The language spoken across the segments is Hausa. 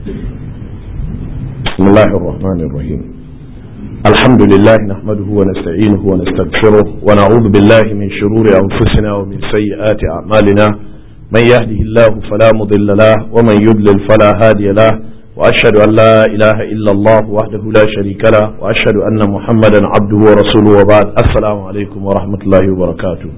بسم الله الرحمن الرحيم الحمد لله نحمده ونستعينه ونستغفره ونعوذ بالله من شرور أنفسنا ومن سيئات أعمالنا من يهده الله فلا مضل له ومن يضلل فلا هادي له وأشهد أن لا إله إلا الله وحده لا شريك له وأشهد أن محمدا عبده ورسوله وبعد السلام عليكم ورحمة الله وبركاته.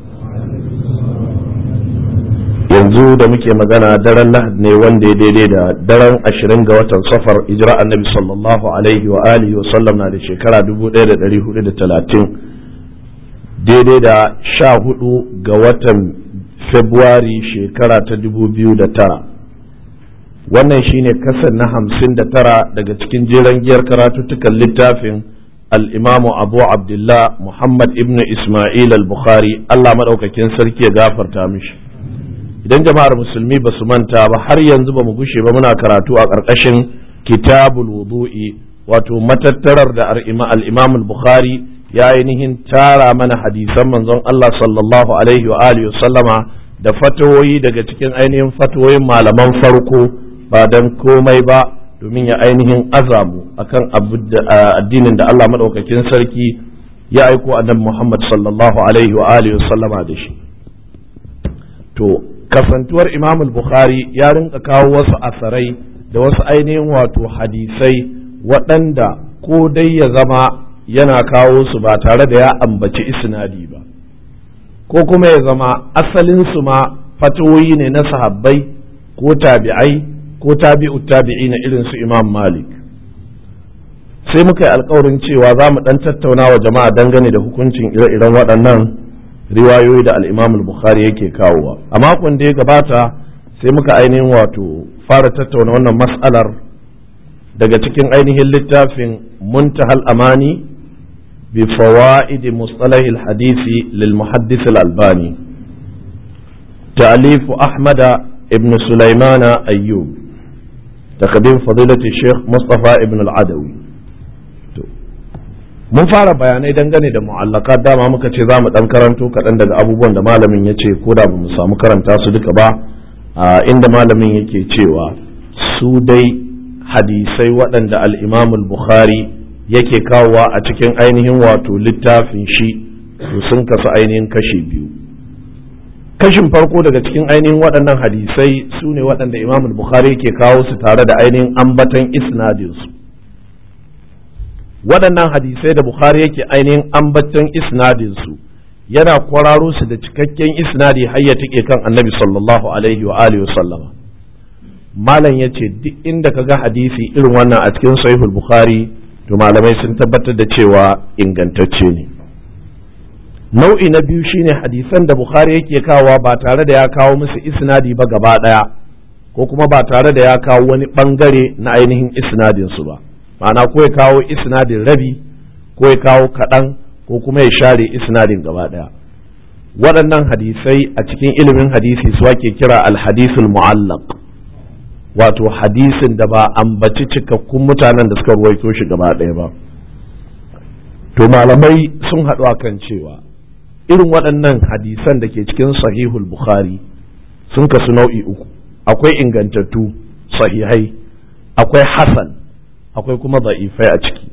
yanzu da muke magana daren lahad ne wanda ya daidai da daren 20 ga watan safar hijira annabi sallallahu alaihi wa alihi wa sallam na da shekara 1430 daidai da 14 ga watan february shekara ta 2009. wannan shine kasar na 59 daga cikin jeren giyar karatuttukan littafin al-imamu abu abdullah muhammad ibn isma'il al-bukhari Allah madaukakin sarki ya gafarta mishi. idan jama'ar musulmi ba su manta ba har yanzu ba mu gushe ba muna karatu a ƙarƙashin kitabul wudu'i wato matattarar da al-imam al-bukhari ya ainihin tara mana hadisan manzon Allah sallallahu alaihi wa alihi sallama da fatawoyi daga cikin ainihin fatawoyin malaman farko ba dan komai ba domin ya ainihin azamu akan addinin da Allah madaukakin sarki ya aiko annabi Muhammad sallallahu alaihi wa alihi sallama da shi. To kasantuwar Imam al-Bukhari ya rinka kawo wasu asarai da wasu ainihin wato hadisai waɗanda ko dai ya zama yana kawo su ba tare da ya ambaci isnadi ba ko kuma ya zama asalin su ma fatawoyi ne na sahabbai ko tabi'ai ko tabi'ut tabi'ina irin su Imam Malik. sai muka yi alkawarin cewa za mu ɗan tattauna wa jama'a dangane da hukuncin ire-iren waɗannan riwayoyi da al-Imam al-Bukhari yake kawowa. A makon da ya gabata sai muka ainihin wato fara tattauna wannan mas'alar daga cikin ainihin littafin Muntahal Amani bi fawaid mustalah al-hadisi lil muhaddis al-Albani ta'alif Ahmad ibn Sulaiman Ayyub taqdim fadilati Sheikh Mustafa ibn al-Adawi. mun fara bayanai dangane da mu'allaka dama muka ce za mu dan karanto kaɗan daga abubuwan da malamin ya ce ko da ba mu samu karanta su duka ba inda malamin yake cewa su dai hadisai waɗanda al-Imam al-Bukhari yake kawowa a cikin ainihin wato littafin shi sun kasu ainihin kashi biyu. kashin farko daga cikin ainihin waɗannan hadisai su ne waɗanda Imam al-Bukhari yake kawo su tare da ainihin ambatan isnadinsu. waɗannan hadisai da Bukhari yake ainihin ambatan isnadinsu yana kwararo su da cikakken isnadi har ya tike kan annabi sallallahu alaihi wa alihi sallama. malam ya ce duk inda ka ga hadisi irin wannan a cikin sahihul Bukhari to malamai sun tabbatar da cewa ingantacce ne. nau'i na biyu shine hadisan da Bukhari yake kawowa ba tare da ya kawo musu isnadi ba gaba ɗaya ko kuma ba tare da ya kawo wani ɓangare na ainihin isnadinsu ba. ma'ana ko ya kawo isnadin rabi ko ya kawo kaɗan ko kuma ya share isnadin gaba ɗaya. waɗannan hadisai a cikin ilimin hadisi su ake kira alhadisul mu'allaq wato hadisin da ba ambaci cikakkun mutanen da suka ruwaito shi gaba ɗaya ba. to malamai sun haɗu akan cewa irin waɗannan hadisan da ke cikin sahihul bukhari sun kasu nau'i uku. akwai ingantattu sahihai, akwai hasan, akwai kuma da'ifai a ciki.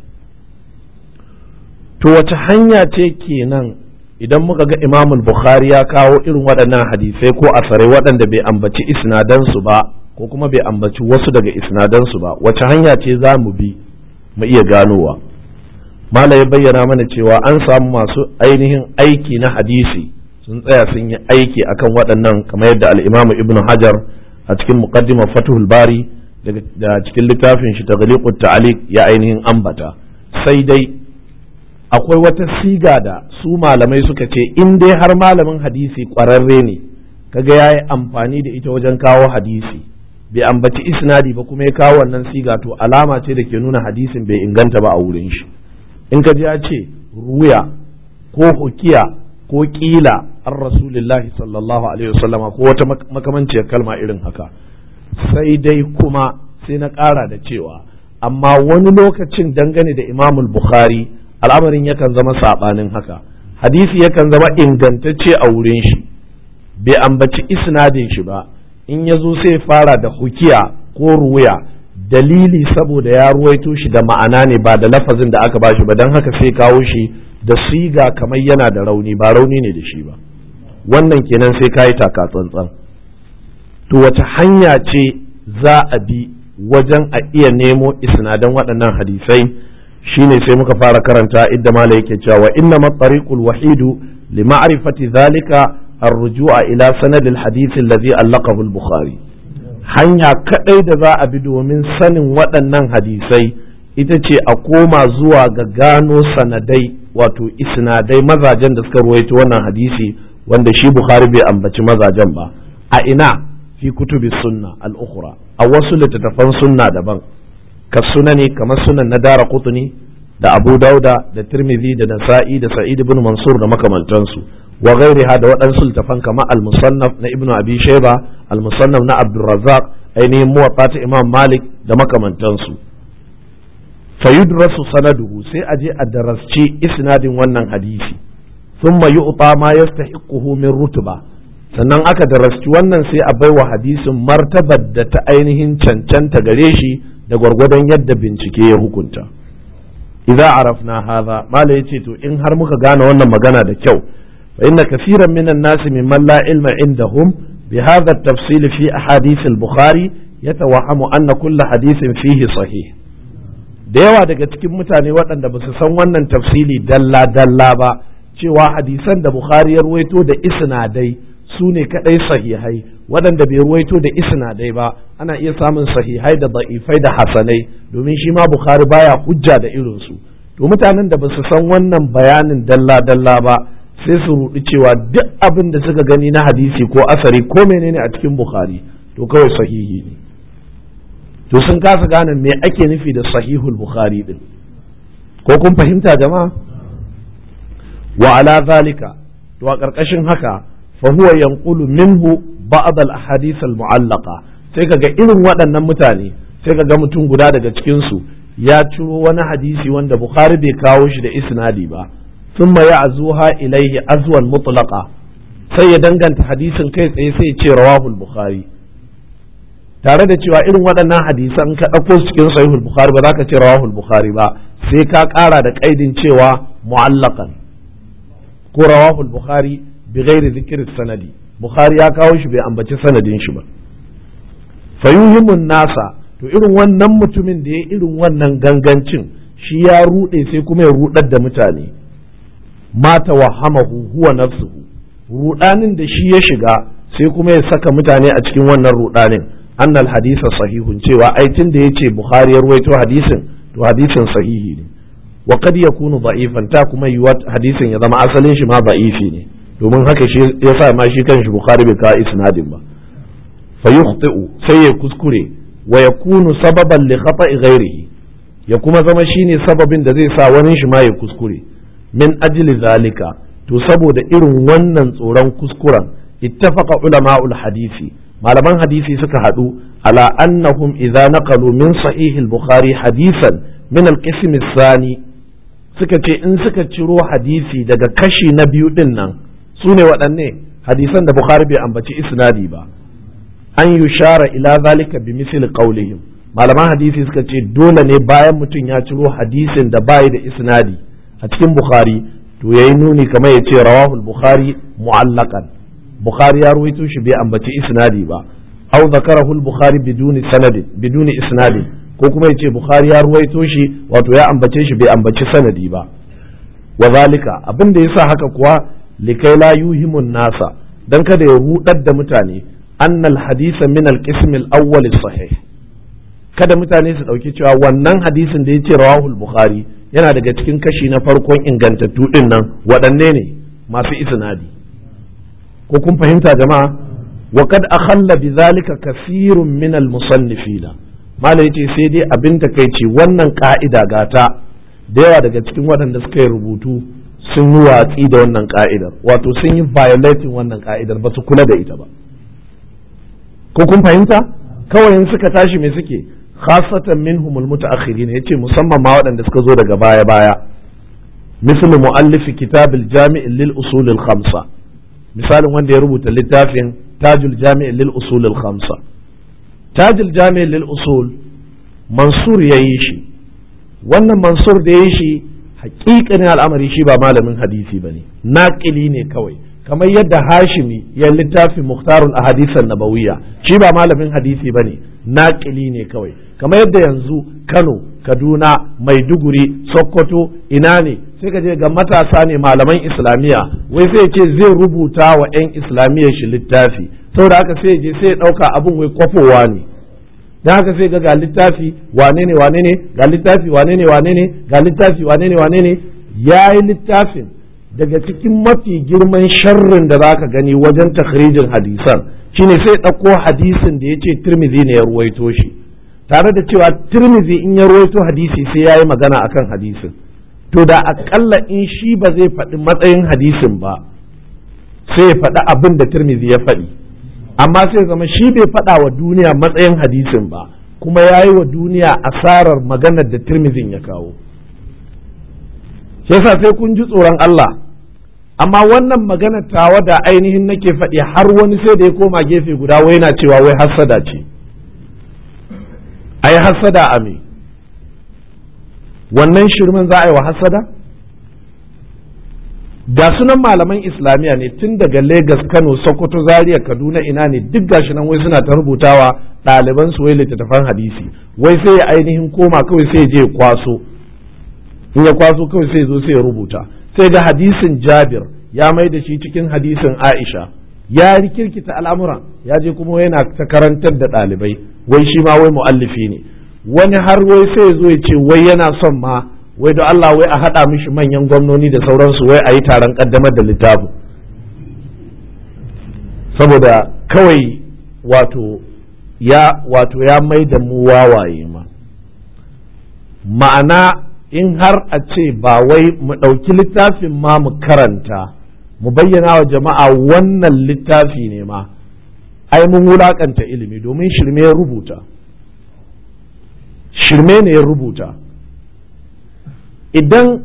to wace hanya ce kenan idan muka ga Imam Bukhari ya kawo irin waɗannan hadisai ko asarai waɗanda bai ambaci isnadansu ba ko kuma bai ambaci wasu daga isnadansu ba, wace hanya ce za mu bi mu iya ganowa? Mala ya bayyana mana cewa an samu masu ainihin aiki na hadisi sun tsaya sun yi aiki akan waɗannan kamar yadda al-Imam Ibn Hajar a cikin muqaddimar Fathul Bari da cikin littafin shi taghliqut ta'liq ya ainihin ambata. sai dai akwai wata siga da su malamai suka ce in dai har malamin hadisi kwararre ne kaga yayi amfani da ita wajen kawo hadisi bai ambaci isnadi ba kuma ya kawo wannan siga to alama ce da ke nuna hadisin bai inganta ba a wurin shi. in ka ji ya ce ruya ko hukiya ko kila an rasulillahi sallallahu alaihi wasallama ko wata makamanciyar kalma irin haka, sai dai kuma sai na ƙara da cewa amma wani lokacin dangane da Imamul Bukhari al'amarin yakan zama saɓanin haka. Hadisi yakan zama ingantacce a wurin shi bai ambaci isnadin shi ba, in ya zo sai fara da hukiya ko ruya dalili saboda ya ruwaito shi da ma'ana ne ba da lafazin da aka bashi ba, don haka sai kawo shi da siga kamar yana da rauni, ba rauni ne da shi ba. Wannan kenan sai kayi taka tsantsan. To wace hanya ce za a bi wajen a iya nemo isnadan waɗannan hadisai? Shine sai muka fara karanta idda mala yake cewa inna at-tariqul wahidu li ma'rifati dhalika ar-ruju'a ila sanad al-hadith alladhi allaqahu al-Bukhari. Hanya kadai da za a bi domin sanin waɗannan hadisai ita ce a koma zuwa ga gano sanadai, wato isnadai, mazajen da suka ruwaito wannan hadisi wanda shi Bukhari bai ambaci mazajen ba. A ina? Fi kutubi sunna al-ukhra, a wasu littattafan sunna daban, ka sunani kamar sunan na Daraqutni da Abu Dauda da Tirmidhi da Nasa'i da Sa'id ibn Mansur da makamantansu, wa ghairiha da waɗansu littattafan kamar al-Musannaf na Ibn Abi Shayba, al-Musannaf na Abdul Razzaq, ainihin Muwatta ta Imam Malik da makamantansu. Fayudrasu sanaduhu, sai a je a darasci isnadin wannan hadisi, thumma yu'ta ma yastahiquhu min rutuba, sannan aka darasci wannan sai a baiwa hadisin martabar da ta ainihin cancanta gare shi da gwargwadon yadda bincike ya hukunta. Idza arafna hadha, mala yace to in har muka gane wannan magana da kyau, fa inna kaseeran minan nasi mimman la ilma indahum bi hadha at-tafsil fi ahadith al-Bukhari yatawahhamu anna kull hadithin fihi sahih. Da yawa daga cikin mutane waɗanda ba su san wannan tafsili dalla dalla ba, cewa hadisan da Bukhari ya ruwaito da isnadai su ne kadai sahihai, waɗanda bai ruwaito da isnadai ba ana iya samun sahihai da da'ifai da hasanai, domin shi ma Bukhari baya hujja da irinsu. To mutanen da ba su san wannan bayanin dalla dalla ba sai su rudi cewa duk abin da suka gani na hadisi ko asari ko menene a cikin Bukhari to kawai sahihi ne. To sun kasa gane me ake nufi da sahihul Bukhari din, ko kun fahimta jama'a? Wa ala zalika, to a ƙarƙashin haka فهو ينقل منه بعض الاحاديث المعلقه, sai kaga irin waɗannan mutane, sai kaga mutum guda daga cikin su ya ciro wani hadisi wanda Bukhari bai kawo shi da isnadi ba, thumma ya'zuha ilayhi azwan mutlaqa, sai ya danganta hadisin kai tsaye sai ya ce rawahul Bukhari, tare da cewa irin waɗannan hadisan ka ɗauko su cikin sahihul Bukhari ba za ka ce rawahul Bukhari ba, sai ka ƙara da ƙaidin cewa mu'allaqan ko rawahul Bukhari bi ghairi zikri sanadi, Bukhari ya kawo shi bai ambaci sanadin shi ba. Fayuhimun nasa, to irin wannan mutumin da ya irin wannan gangancin shi ya rude sai kuma ya rudar da mutane, ma tawahhamahu huwa nafsuhu, rudanin da shi ya shiga sai kuma ya saka mutane a cikin wannan rudanin, annal hadisa sahihun, cewa aitin da yace Bukhari ya ruwaito hadisin to hadisin sahihi ne, wa qad yakunu da'ifan, ta kuma yiwa hadisin ya zama asalin shi ma da'ifi ne, domin haka shi yasa ma shi kanshi Bukhari bai kawo isnadin ba. Fa yukhti'u, sai ya kuskure, wa yakunu sababan li khata'i ghairihi, ya kuma zama shine sababin da zai sa wani shi ma ya kuskure. Min ajli zalika, to saboda irin wannan tsoron kuskuren, ittafaqa ulama'ul hadisi, malaman hadisi suka hadu ala annahum idza naqalu min sahih al-Bukhari hadisan min al-qism ath-thani, suka ce in suka ciro hadisi daga kashi na biyu din nan, su ne waɗanne hadisan da Bukhari bai ambaci isnadi ba, an yushara ila zalika bi misli qawlihim, malaman hadisi suka ce dole ne bayan mutum ya ciro hadisin da bai da isnadi a cikin Bukhari to yayi nuni kamar ya ce rawahul Bukhari mu'allaqan, Bukhari ya ruwaito shi bai ambaci isnadi ba, aw zakarahu al-Bukhari biduni isnadin, ko kuma ya ce Bukhari ya ruwaito shi wato ya ambace shi bai ambaci sanadi ba. Wa zalika, abin da yasa haka kuwa likai la yuhimun nasa, dan kada ya rudar da mutane, annal hadisa min al-qism al-awwal sahih, kada mutane su dauki cewa wannan hadisin da yace rawahul Bukhari yana daga cikin kashi na farkon ingantattu din nan, waɗanne ne masu isnadi, ko kun fahimta jama'a? Wa kad akhalla bidhalika kathirun min al-musannifina, malai yace sai dai abin takeici wannan ka'ida gata da yawa daga cikin waɗanda suka yi rubutu sun yi watsi da wannan ka'idar, wato sun yi violating wannan ka'idar, ba su kula da ita ba, ko kun fahimta? Kawai in suka tashi me suke, khasatan minhumul mutaakhirin, yace musamman ma waɗanda suka zo daga baya baya, misal muallif kitab al-jami' lil usul al-khamsa, misalin wanda ya rubuta littafin tajul jami' lil usul al-khamsa. Tajul jami' lil usul Mansur ya yi shi. Wannan Mansur da ya yi shi haƙiƙanin al'amari shi ba malamin hadisi ba ne, naƙili ne kawai, kamar yadda Hashimi ya littafi Mukhtarul Ahadisan Nabawiyya, shi ba malamin hadisi ba ne, naƙili ne kawai, kamar yadda yanzu Kano, Kaduna, Maiduguri, Sokoto, ina ne sai ka je ga matasa ne malaman Islamiyya, wai sai ce zai rubuta wa 'yan Islamiyya shi littafi, saboda haka sai je sai ɗauka abin wai kwafowa ne. Dan haka sai ga littafi wane ne ga littafi wane ne ga littafi wane ne yayi littafin daga cikin mafi girman sharrin da zaka gani wajen takhrijin hadisan shine sai ɗauko hadisin da yace Tirmidhi ne ya ruwaito shi, tare da cewa Tirmidhi in ya ruwaito hadisi sai yayi magana akan hadisin, to da akalla in shi ba zai faɗi matsayin hadisin ba sai ya faɗi abin da Tirmidhi ya faɗi, amma sai zama shi bai faɗa wa duniya matsayin hadisin ba, kuma ya yi wa duniya asarar maganar da Tirmidhin ya kawo. Shi yasa sai kun ji tsoron Allah, amma wannan maganar tawa da ainihin nake faɗi har wani sai da ya koma gefe guda wai yana cewa wai hassada ce. Ai hassada a me? Wannan shirman za a yi wa hassada? Da sunan malaman Islamiyya ne tun daga Legas, Kano, Sokoto, Zaria, Kaduna, ina ne duk gashi nan wai suna ta rubutawa ɗaliban su wai littattafan hadisi, wai sai ya ainihin koma kawai sai je kwaso, in ya kwaso kawai sai zo sai ya rubuta, sai ga hadisin Jabir ya mai da shi cikin hadisin Aisha, ya rikirkita al'amuran, ya je kuma yana ta karantar da ɗalibai, wai shi ma wai mu'allifi ne, wani har wai sai ya zo ya ce wai yana son ma wai da Allah wai a haɗa mishi manyan gwamnoni da sauransu wai a yi taron ƙaddamar da littafin, saboda kawai wato ya mai da mu wawaye ma. Ma'ana in har a ce ba wai mu ɗauki littafin ma mu karanta mu bayyana wa jama'a wannan littafi ne ma, ai mun wulaƙanta ilimi, domin shirme ya rubuta, shirme ne ya rubuta. Idan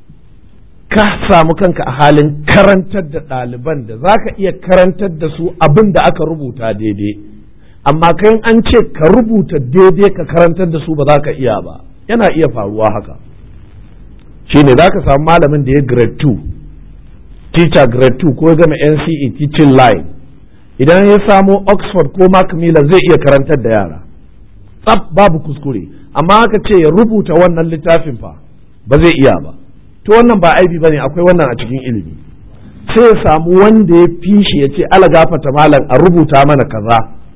ka samu kanka a halin karantar da ɗaliban da za ka iya karantar da su abin da aka rubuta daidai, amma kai an ce ka rubuta daidai ka karantar da su ba za ka iya ba, yana iya faruwa haka. Shi ne za ka samu malamin da ya grade 2, teacher grade 2 ko ya gama NCE teaching line, idan ya samo Oxford ko Macmillan zai iya karantar da yara, tsaf babu kuskure, amma aka ce ya rubuta wannan littafin fa ba zai iya ba. To wannan ba aibi bane, akwai wannan a cikin ilimi. Sai ya samu wanda ya fi shi ya ce ala gafata malam a rubuta mana kaza,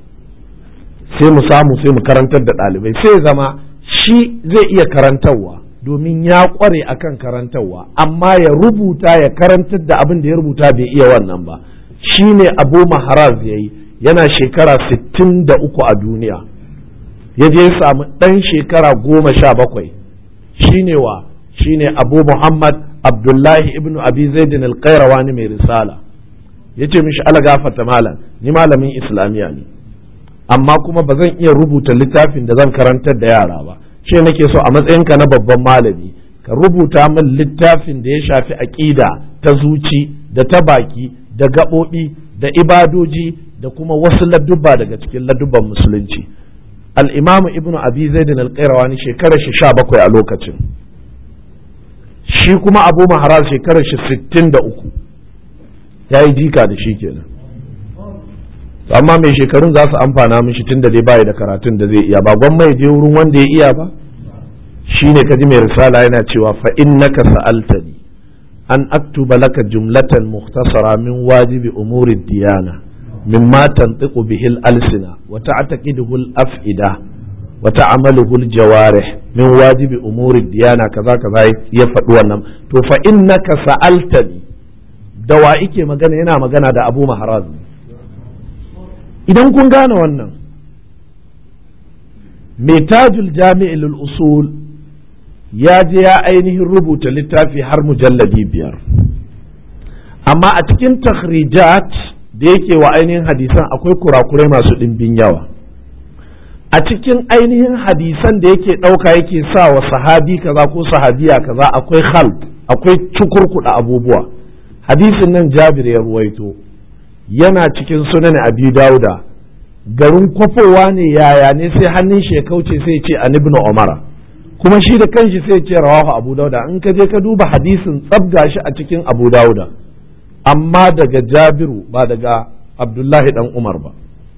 sai mu samu sai mu karantar da ɗalibai, sai zama shi zai iya karantarwa domin ya ƙware akan karantarwa, amma ya rubuta ya karantar da abin da ya rubuta bai iya wannan ba. Shi ne Abu Maharaz ya yi, yana shekara 63 a duniya, ya je ya samu ɗan shekara 17, shi ne wa shine Abu Muhammad Abdullahi ibn Abi Zaidin al-Qayrawani mai risala, yace mishi ala gafarta malam, ni malamin Islamiyya ne, amma kuma ba zan iya rubuta littafin da zan karantar da yara ba, shi nake so a matsayinka na babban malami ka rubuta min littafin da ya shafi aqida ta zuci da ta baki da gaɓoɓi da ibadoji da kuma wasu ladubba daga cikin ladubban musulunci. Al-Imam Ibn Abi Zaidin al-Qayrawani shekarar shi 17 a lokacin, shi kuma Abu Maharaz shekarar shi 63, ya yi jika da shi kenan. Amma mai shekarun za su amfana mishi tun da dai bai da karatun da zai iya, ba gwamma ya je wurin wanda ya iya ba. Shi ne kaji mai risala yana cewa fa innaka sa'altani an aktuba laka jumlatan mukhtasara min wajibi umuri diyana mimma tantiqu bihi al-alsina wa ta'taqiduhu al-af'ida wa ta'amaluhu al-jawarih min wajibi umuri diyana kaza kaza ya faɗi wannan. To fa innaka sa'altani da wa ike magana, yana magana da Abu Maharaz. Idan kun gane wannan, mai Tajul Jami'il Usul ya je ya ainihin rubuta littafi har mujalladi 5, amma a cikin takhrijat da yake wa ainihin hadisan akwai kurakurai masu ɗimbin yawa. A cikin ainihin hadisan da yake ɗauka yake sa wa sahabi kaza ko sahabiya kaza akwai khalq, akwai cukurkuɗa abubuwa. Hadisin nan Jabir ya ruwaito, yana cikin sunan Abi Dauda, garin kwafowa ne yaya ne sai hannun shi ya kauce sai ce an ibnu umara, kuma shi da kanshi sai ce rawahu abu dauda. in ka je ka duba hadisin tsabga shi a cikin abu dauda, amma daga jabiru ba daga abdullahi dan umar ba.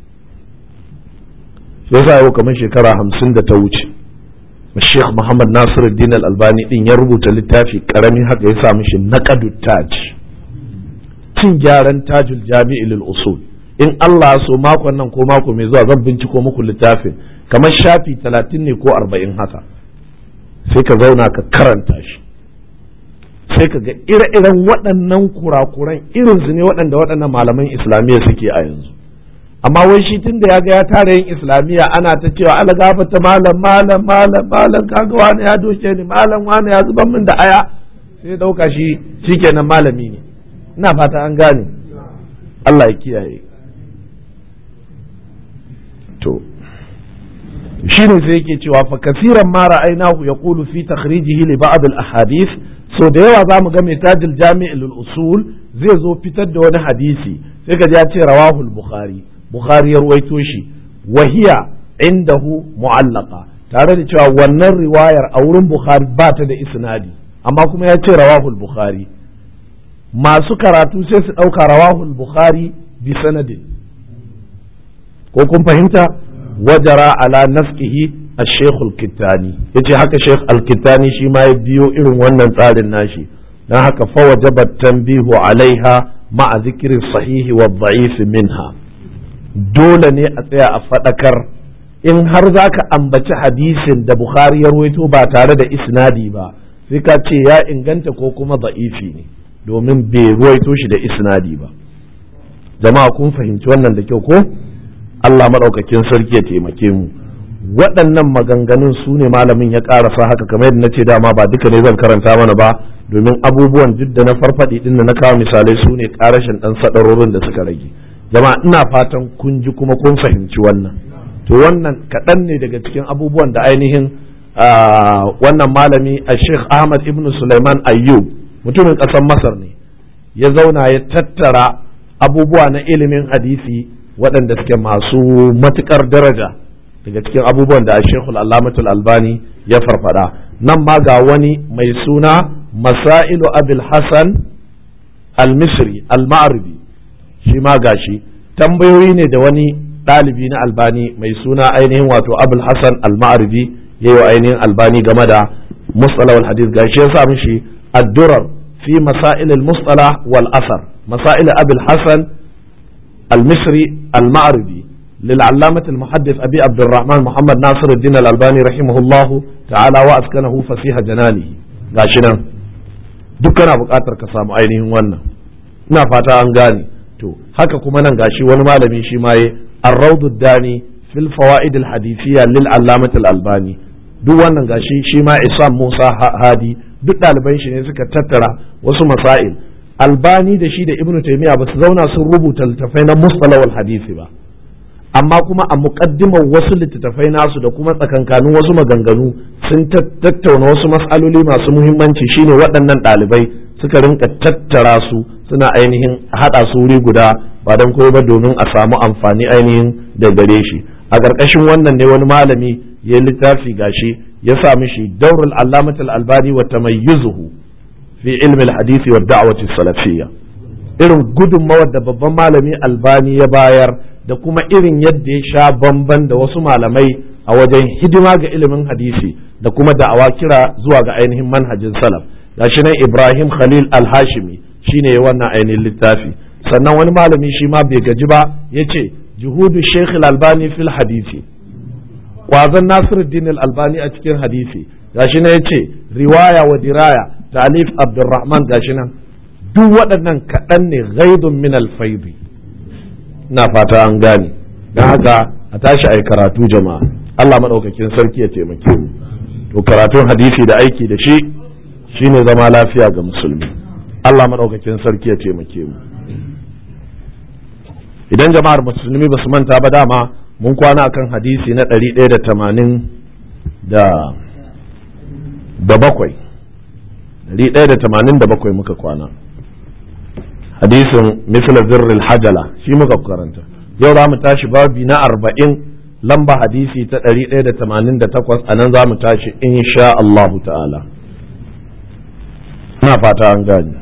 sai yasa yau kamar shekara 50 da ta wuce Sheikh Muhammad Nasiruddin Al-Albani din ya rubuta littafi karami haka ya sa mishi naqadut taj, cin gyaran tajul jami'i lil usul. in Allah so makon nan ko mako mai zuwa zan binciko muku littafin, kamar shafi 30 ne ko 40 haka, sai ka zauna ka karanta shi, sai ka ga ire-iren waɗannan kurakuran irinsu ne waɗannan malaman islamiyya suke a yanzu. amma wai shi tun da ya ga ya tara yin islamiyya ana ta cewa ala gafata malam kaga wani ya doke ni, malam wani ya zuban min da aya, sai ya dauka shi shikenan malami ne. ina fata an gane, Allah ya kiyaye. to shine sai yake cewa fa kasiran ma ra'aynahu yaqulu fi takhrijihi li ba'd al ahadith. so da yawa zamu ga mai tajil jami' al usul zai zo fitar da wani hadisi sai ka ji ya ce rawahu al bukhari ya ruwaito shi, wahiya indahu mu'allaqa, tare da cewa wannan riwayar a wurin bukhari ba ta da isnadi, amma kuma ya ce rawahu al bukhari. masu karatu sai su dauka rawahu al bukhari bi sanadin, ko kun fahimta. wajara ala nafsihi al-shaykh al-kittani, yace haka shaykh al-kittani shi ma ya biyo irin wannan tsarin nashi, dan haka fa wajaba tanbihu alaiha ma'a zikri sahihi wa dha'if minha. dole ne a tsaya a fadakar, in har zaka ambaci hadisin da Bukhari ya ruwaito ba tare da isnadi ba, sai ka ce ya inganta ko kuma da'ifi ne, domin bai ruwaito shi da isnadi ba. jama'a kun fahimci wannan da kyau ko? Allah maɗaukakin sarki ya taimake mu. waɗannan maganganun su ne malamin ya ƙarasa haka, kamar yadda na ce dama ba duka ne zan karanta mana ba, domin abubuwan duk da na farfaɗi ɗin da na kawo misalai su ne ƙarashin ɗan sadarorin da suka rage. jama'a ina fatan kun ji kuma kun fahimci wannan. to wannan kaɗan ne daga cikin abubuwan da ainihin wannan malami a Sheikh Ahmad ibn Sulaiman Ayyub, mutumin ƙasar Masar ne, ya zauna ya tattara abubuwa na ilimin hadisi waɗanda suke masu matuƙar daraja daga cikin abubuwan da Sheikhul Allamatul Albani ya farfada. nan ma ga wani mai suna Masailu Abil Hasan Al-Misri Al-Ma'ribi, shi ma gashi tambayoyi ne da wani ɗalibi na Albani mai suna ainihin wato Abul Hasan Al-Ma'ribi yayi wa ainihin Albani game da mustalah wal hadith. gashi ya sa mishi ad-durar fi masail al-mustalah wal asar, masail Abil Hasan المصري المعربي للعلامة المحدث أبي عبد الرحمن محمد ناصر الدين الألباني رحمه الله تعالى وأسكنه فسيح جنانه. غاشنا دكنا بقاتر كسام ainihin wannan, ina fata an gane. to haka kuma nan gashi wani malami shi ma yi ar-rawd ad-dani fil fawaid al-hadithiyya lil allamah al-albani, duk wannan gashi shi ma Isam Musa Hadi, duk ɗaliban shi ne suka tattara wasu masail. Albani da shi da Ibn Taymiyyah ba su zauna sun rubuta littattafai na mustalah wal hadisi ba, amma kuma a muqaddimar wasu littattafai nasu da kuma tsakankanin wasu maganganu sun tattauna wasu mas'aloli masu muhimmanci. shine waɗannan ɗalibai suka rinka tattara su suna ainihin haɗa su wuri guda, ba don koyo ba domin a samu amfani ainihin da gare shi. a ƙarƙashin wannan ne wani malami ya littafi gashi ya sa mishi daurul allamatul albani wa tamayyuzuhu fi ilmi hadisi wa da'wati salafiyya, irin gudunmawar da babban malami Albani ya bayar da kuma irin yadda ya sha bamban da wasu malamai a wajen hidima ga ilimin hadisi da kuma da'awa kira zuwa ga ainihin manhajin salaf. gashi nan Ibrahim Khalil Al-Hashimi shine ya wannan ainihin littafi. sannan wani malami shi ma bai gaji ba, yace juhudu Sheikh Al-Albani fil hadisi, kwazon Nasiruddin Al-Albani a cikin hadisi. gashi nan yace riwaya wa diraya Talif Abdurrahman, gashi nan duk waɗannan kaɗan ne ghaidun min alfaidi. na fata an gane. don haka a tashi ai karatu jama'a, Allah maɗaukakin sarki ya taimake mu. to karatun hadisi da aiki da shi shine zama lafiya ga musulmi. Allah maɗaukakin sarki ya taimake mu. idan jama'ar musulmi ba su manta ba, dama mun kwana akan hadisi na 187 muka kwana, hadisin misla zirril hajala shi muka karanta. yau za mu tashi babi na 40 lamba hadisi ta 188 a nan za mu tashi insha Allah ta'ala. Ina fata an gani.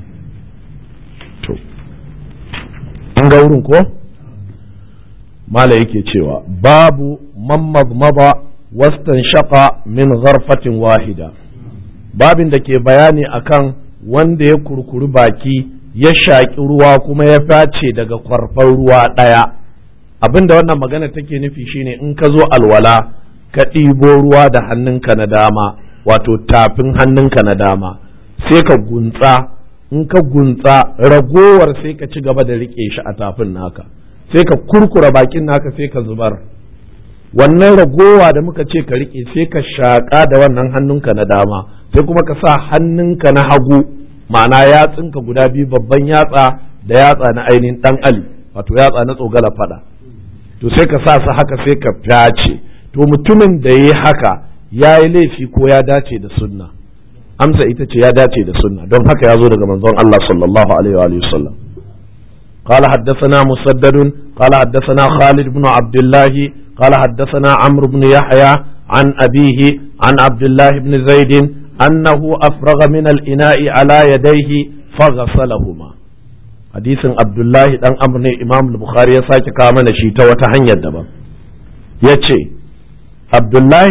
To an ga wurin ko mala yake cewa babu man madmada wastanshaqa min gharfatin wahida, babin da ke bayani akan wanda ya kurkuri baki ya shaƙi ruwa kuma ya face daga kwarfar ruwa ɗaya. Abinda wannan magana take nufi shine in ka zo alwala ka ɗibo ruwa da hannunka na dama, wato tafin hannunka na dama, sai ka guntsa, in ka guntsa ragowar sai ka ci gaba da riƙe shi a tafin naka, sai ka kurkura bakin naka sai ka zubar. Wannan ragowa da muka ce ka riƙe sai ka shaƙa da wannan hannunka na dama, sai kuma ka sa hannunka na hagu, ma'ana yatsunka guda biyu, babban yatsa da yatsa na ainihin ɗan ali, wato yatsa na tsogala fada, to sai ka sa su haka sai ka fyace. To mutumin da ya yi haka ya yi laifi ko ya dace da sunna? Amsa ita ce ya dace da sunna, don haka ya zo daga manzon Allah sallallahu alaihi wa sallam. قال حدثنا مسدد قال حدثنا خالد بن عبد الله قال حدثنا عمرو بن يحيى عن أبيه عن عبد الله بن زيد أنه أفرغ من الإناء على يديه فغسلهما. حديث عبد الله دان أمر إمام البخاري يساك كامل شيتا وتهنيا دبا يتشي عبد الله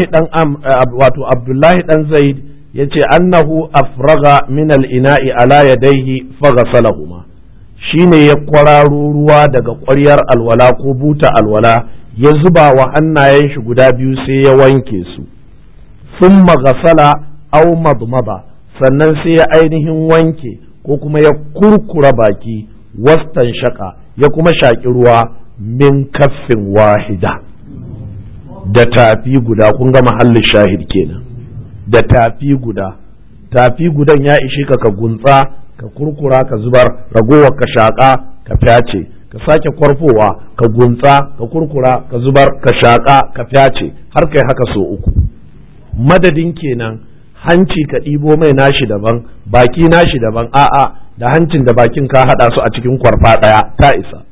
دان زيد يتشي أنه أفرغ من الإناء على يديه فغسلهما، shine ya kwararo ruwa daga ƙwaryar alwala ko buta alwala ya zuba wa hannayen shi guda biyu sai ya wanke su. Thumma ghasala aw madmada, sannan sai ya ainihin wanke ko kuma ya kurkura baki, wastan shaka ya kuma shaki ruwa, min kaffin wahida, da tafi guda. Kun ga mahallin shahid kenan, da tafi guda. Tafi gudan ya ishi ka guntsa, ka kurkura ka zubar, ragowar ka shaƙa ka fyace, ka sake kwarfowa ka guntsa ka kurkura ka zubar ka shaƙa ka fyace, har kai haka so uku. Madadin kenan hanci ka ɗibo mai nashi daban, baki nashi daban, a'a da hancin da bakin ka haɗa su a cikin kwarfa ɗaya ta isa.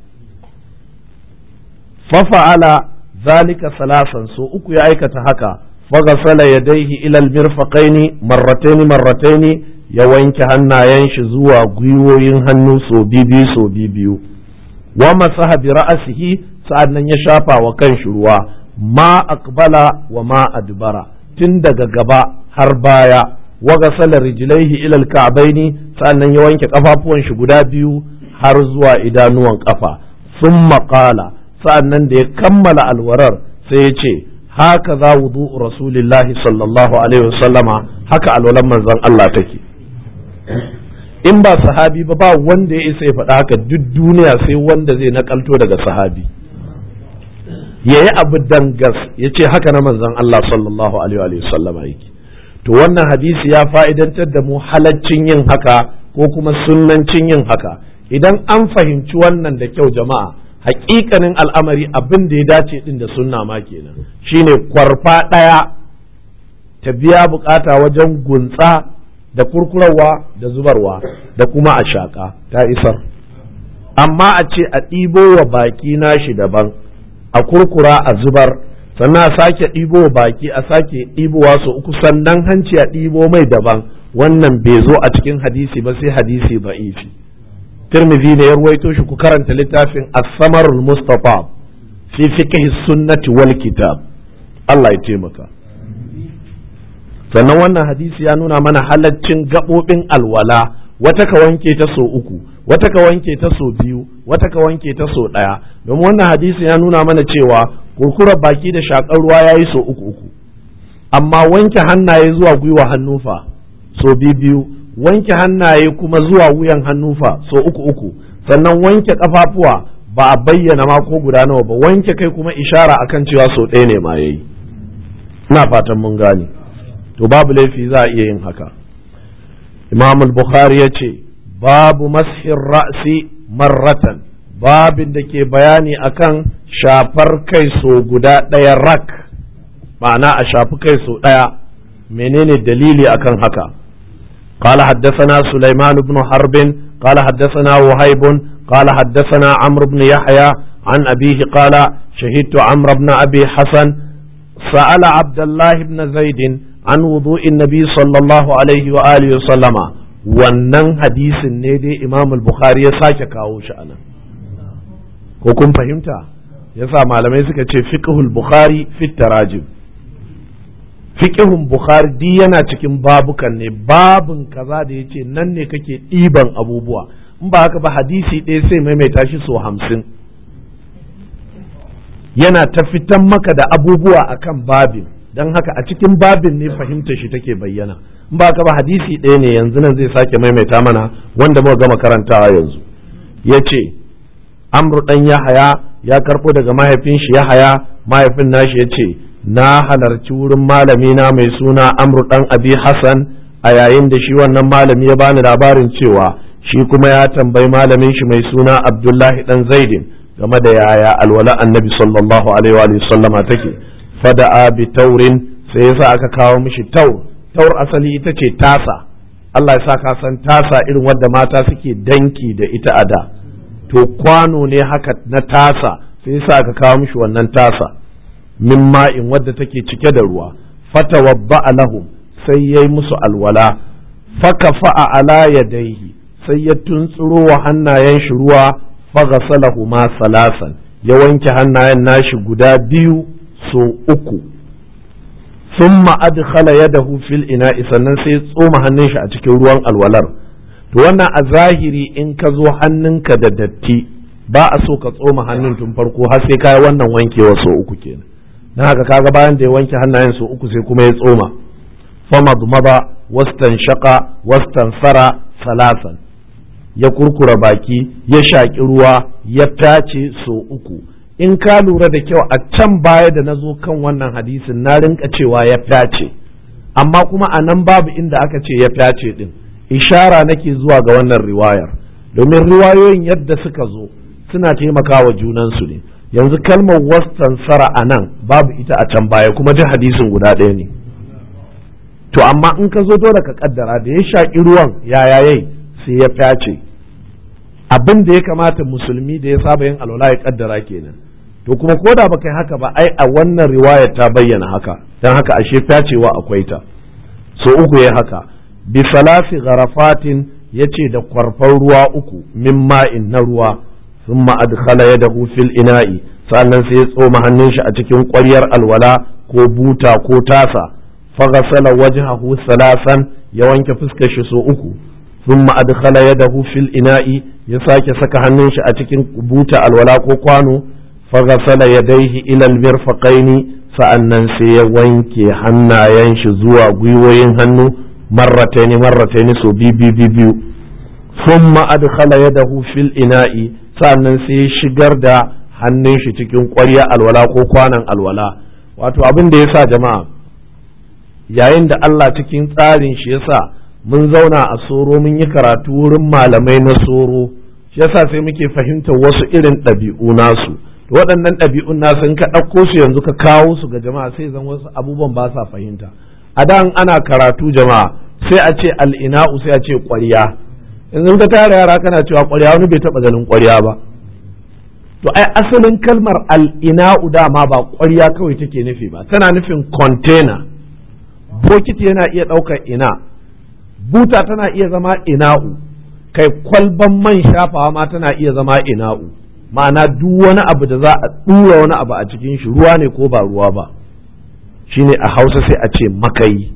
Fafa'ala zalika salasan, so uku ya aikata haka. Faghasala yadayhi ila almirfaqaini marrataini, ya wanke hannayen shi zuwa gwiwoyin hannu so biyu. Wa masaha bi ra'sihi, sa'annan ya shafa wa kanshi ruwa, ma aqbala wa ma adbara, tun daga gaba har baya. Wa ghasala rijlaihi ila alka'baini, sa'annan ya wanke kafafuwan shi guda biyu har zuwa idanuwan kafa. Thumma qala, sa'annan da ya kammala alwarar sai ya ce, haka za wudu'u rasulillahi sallallahu alaihi wasallama, haka alwalan manzon Allah take. In ba sahabi ba wanda ya isa ya faɗa haka duk duniya, sai wanda zai nakalto daga sahabi ya yi abu dangas ya ce haka na manzon Allah sallallahu alaihi wa sallama yake. To wannan hadisi ya fa'idantar da mu halaccin yin haka ko kuma sunnancin yin haka. Idan an fahimci wannan da kyau jama'a, haƙiƙanin al'amari abin da ya dace din da sunna ma kenan, shine kwarfa ɗaya ta biya bukata wajen guntsa da kurkurarwa da zubarwa da kuma a shaƙa, ta isar. Amma a ce a ɗibo wa baki nashi daban, a kurkura a zubar, sannan a sake ɗibo wa baki a sake ɗibowa su uku, sannan hanci a ɗibo mai daban, wannan bai zo a cikin hadisi ba, sai hadisi ba'ifi. Tirmidhi ne ya ruwaito shi, ku karanta littafin As-Samarul Mustafa fi fiqh sunnati wal kitab. Allah ya taimaka. Sannan wannan hadisi ya nuna mana halaccin gaɓoɓin alwala, wata ka wanke ta so uku, wata ka wanke ta so biyu, wata ka wanke ta so ɗaya. Domin wannan hadisi ya nuna mana cewa kurkurar baki da shakar ruwa ya yi so uku, amma wanke hannaye zuwa gwiwa hannu fa so biyu, wanke hannaye kuma zuwa wuyan hannu fa so uku, sannan wanke kafafuwa ba a bayyana ma ko guda nawa ba, wanke kai kuma ishara akan cewa so ɗaya ne ma yayi. Ina fatan mun gane. To babu laifi za a iya yin haka. Imam al-Bukhari ya ce babu mashin ra'si marratan, babin da ke bayani akan shafar kai so guda ɗaya rak, ma'ana a shafi kai so ɗaya. Menene dalili akan haka? قال حدثنا سليمان بن حرب قال حدثنا وهيب قال حدثنا عمرو بن يحيى عن أبيه قال شهدت عمرو بن أبي حسن سأل عبد الله بن زيد عن وضوء النبي صلى الله عليه وآله وسلم. wannan hadisin ne dai Imam al-Bukhari ya sake kawo shi anan, ko kun fahimta? yasa malamai suka ce fiqhul Bukhari fi tarajim. fiqhun Bukhari di yana cikin babukan ne, babun kaza da yace nan ne kake ɗiban abubuwa, in ba haka ba hadisi ɗaya sai maimaita shi so 50, yana ta fitan maka da abubuwa akan babin, don haka a cikin babin ne fahimta shi take bayyana. in ba haka ba hadisi ɗaya ne yanzu nan zai sake maimaita mana wanda muka gama karantawa yanzu. yace Amru dan Yahaya ya karɓo daga mahaifin shi Yahaya, mahaifin nashi yace na halarci wurin malami na mai suna Amru dan Abi Hassan a yayin da shi wannan malami ya bani labarin cewa shi kuma ya tambayi malamin shi mai suna Abdullahi dan Zaidin game da yaya alwala annabi sallallahu alaihi wa sallama take. Fada'a bi taurin, sai yasa aka kawo mishi taur asali ita ce tasa. Allah ya sa ka san tasa irin wadda mata suke danki da ita a da, to kwano ne haka na tasa, sai yasa aka kawo mishi wannan tasa min ma'in wadda take cike da ruwa. Fatawabba'a lahum, sai yayi musu alwala. Fakafa'a ala yadayhi, sai ya tuntsuro wa hannayen shi ruwa. Faghasalahu ma salasan, ya wanke hannayen nashi guda biyu so 3. Thumma adkhala yadahu fil ina'i, sannan sai ya tsoma hannun shi a cikin ruwan alwalar. To wannan a zahiri in ka zo hannunka da datti ba a so ka tsoma hannun tun farko har sai kai wannan wankewa so 3 kenan. Dan haka kaga bayan da ya wanke hannayen so 3 sai kuma ya tsoma. Famadmada wastanshaqa wastansara salasan, ya kurkura baki, ya shaƙi ruwa, ya tace so 3. in ka lura da kyau a can baya da na zo kan wannan hadisin na rinka cewa ya fyace, amma kuma a nan babu inda aka ce ya fyace din. Ishara nake zuwa ga wannan riwayar, domin riwayoyin yadda suka zo suna taimakawa junansu ne. Yanzu kalmar wastansara a nan babu ita a can baya, kuma duk hadisin guda ɗaya ne. To amma in ka zo dole ka kaddara da ya shaƙi ruwan yaya yayi sai ya fyace. Abin da ya kamata musulmi da ya saba yin alwala ya kaddara kenan. To kuma ko da baka yi haka ba, ai a wannan riwaya ta bayyana haka, dan haka ashe fyacewa akwai ta. So 3 ya haka. Bi salasi gharafatin, yace da kwarfan ruwa 3 min ma'in na ruwa. Thumma adkhala yadahu fil ina'i, sannan sai ya tsoma hannun shi a cikin ƙwaryar alwala ko buta ko tasa. Faghasala wajhahu salasan, ya wanke fuskar shi so 3. Thumma adkhala yadahu fil ina'i, ya sake saka hannun shi a cikin buta alwala ko kwano. Faghasala yadayhi ila almirfaqaini, sa'annan sai ya wanke hannayen shi zuwa gwiwoyin hannu marrataini so biyu. Thumma adkhala yadahu fil ina'i, sa'annan sai ya shigar da hannun shi cikin ƙwarya alwala ko kwanan alwala. Wato abin da yasa jama'a, yayin da Allah cikin tsarin shi yasa mun zauna a soro mun yi karatu wurin malamai na soro, shi yasa sai muke fahimtar wasu irin ɗabi'u nasu. Waɗannan ɗabi'un nasu in ka ɗauko su yanzu ka kawo su ga jama'a sai zan wasu abubuwan ba sa fahimta. A da ana karatu jama'a sai a ce al'ina'u sai a ce ƙwarya. Yanzu ka tara yara kana cewa ƙwarya, wani bai taɓa ganin ƙwarya ba. To ai asalin kalmar al'ina'u dama ba ƙwarya kawai take nufi ba, tana nufin container. Bokiti yana iya ɗaukar ina, buta tana iya zama ina'u, kai kwalban man shafawa ma tana iya zama ina'u. Ma'ana duk wani abu da za a ɗura wani abu a cikin shi, ruwa ne ko ba ruwa ba, shine a Hausa sai a ce makayi.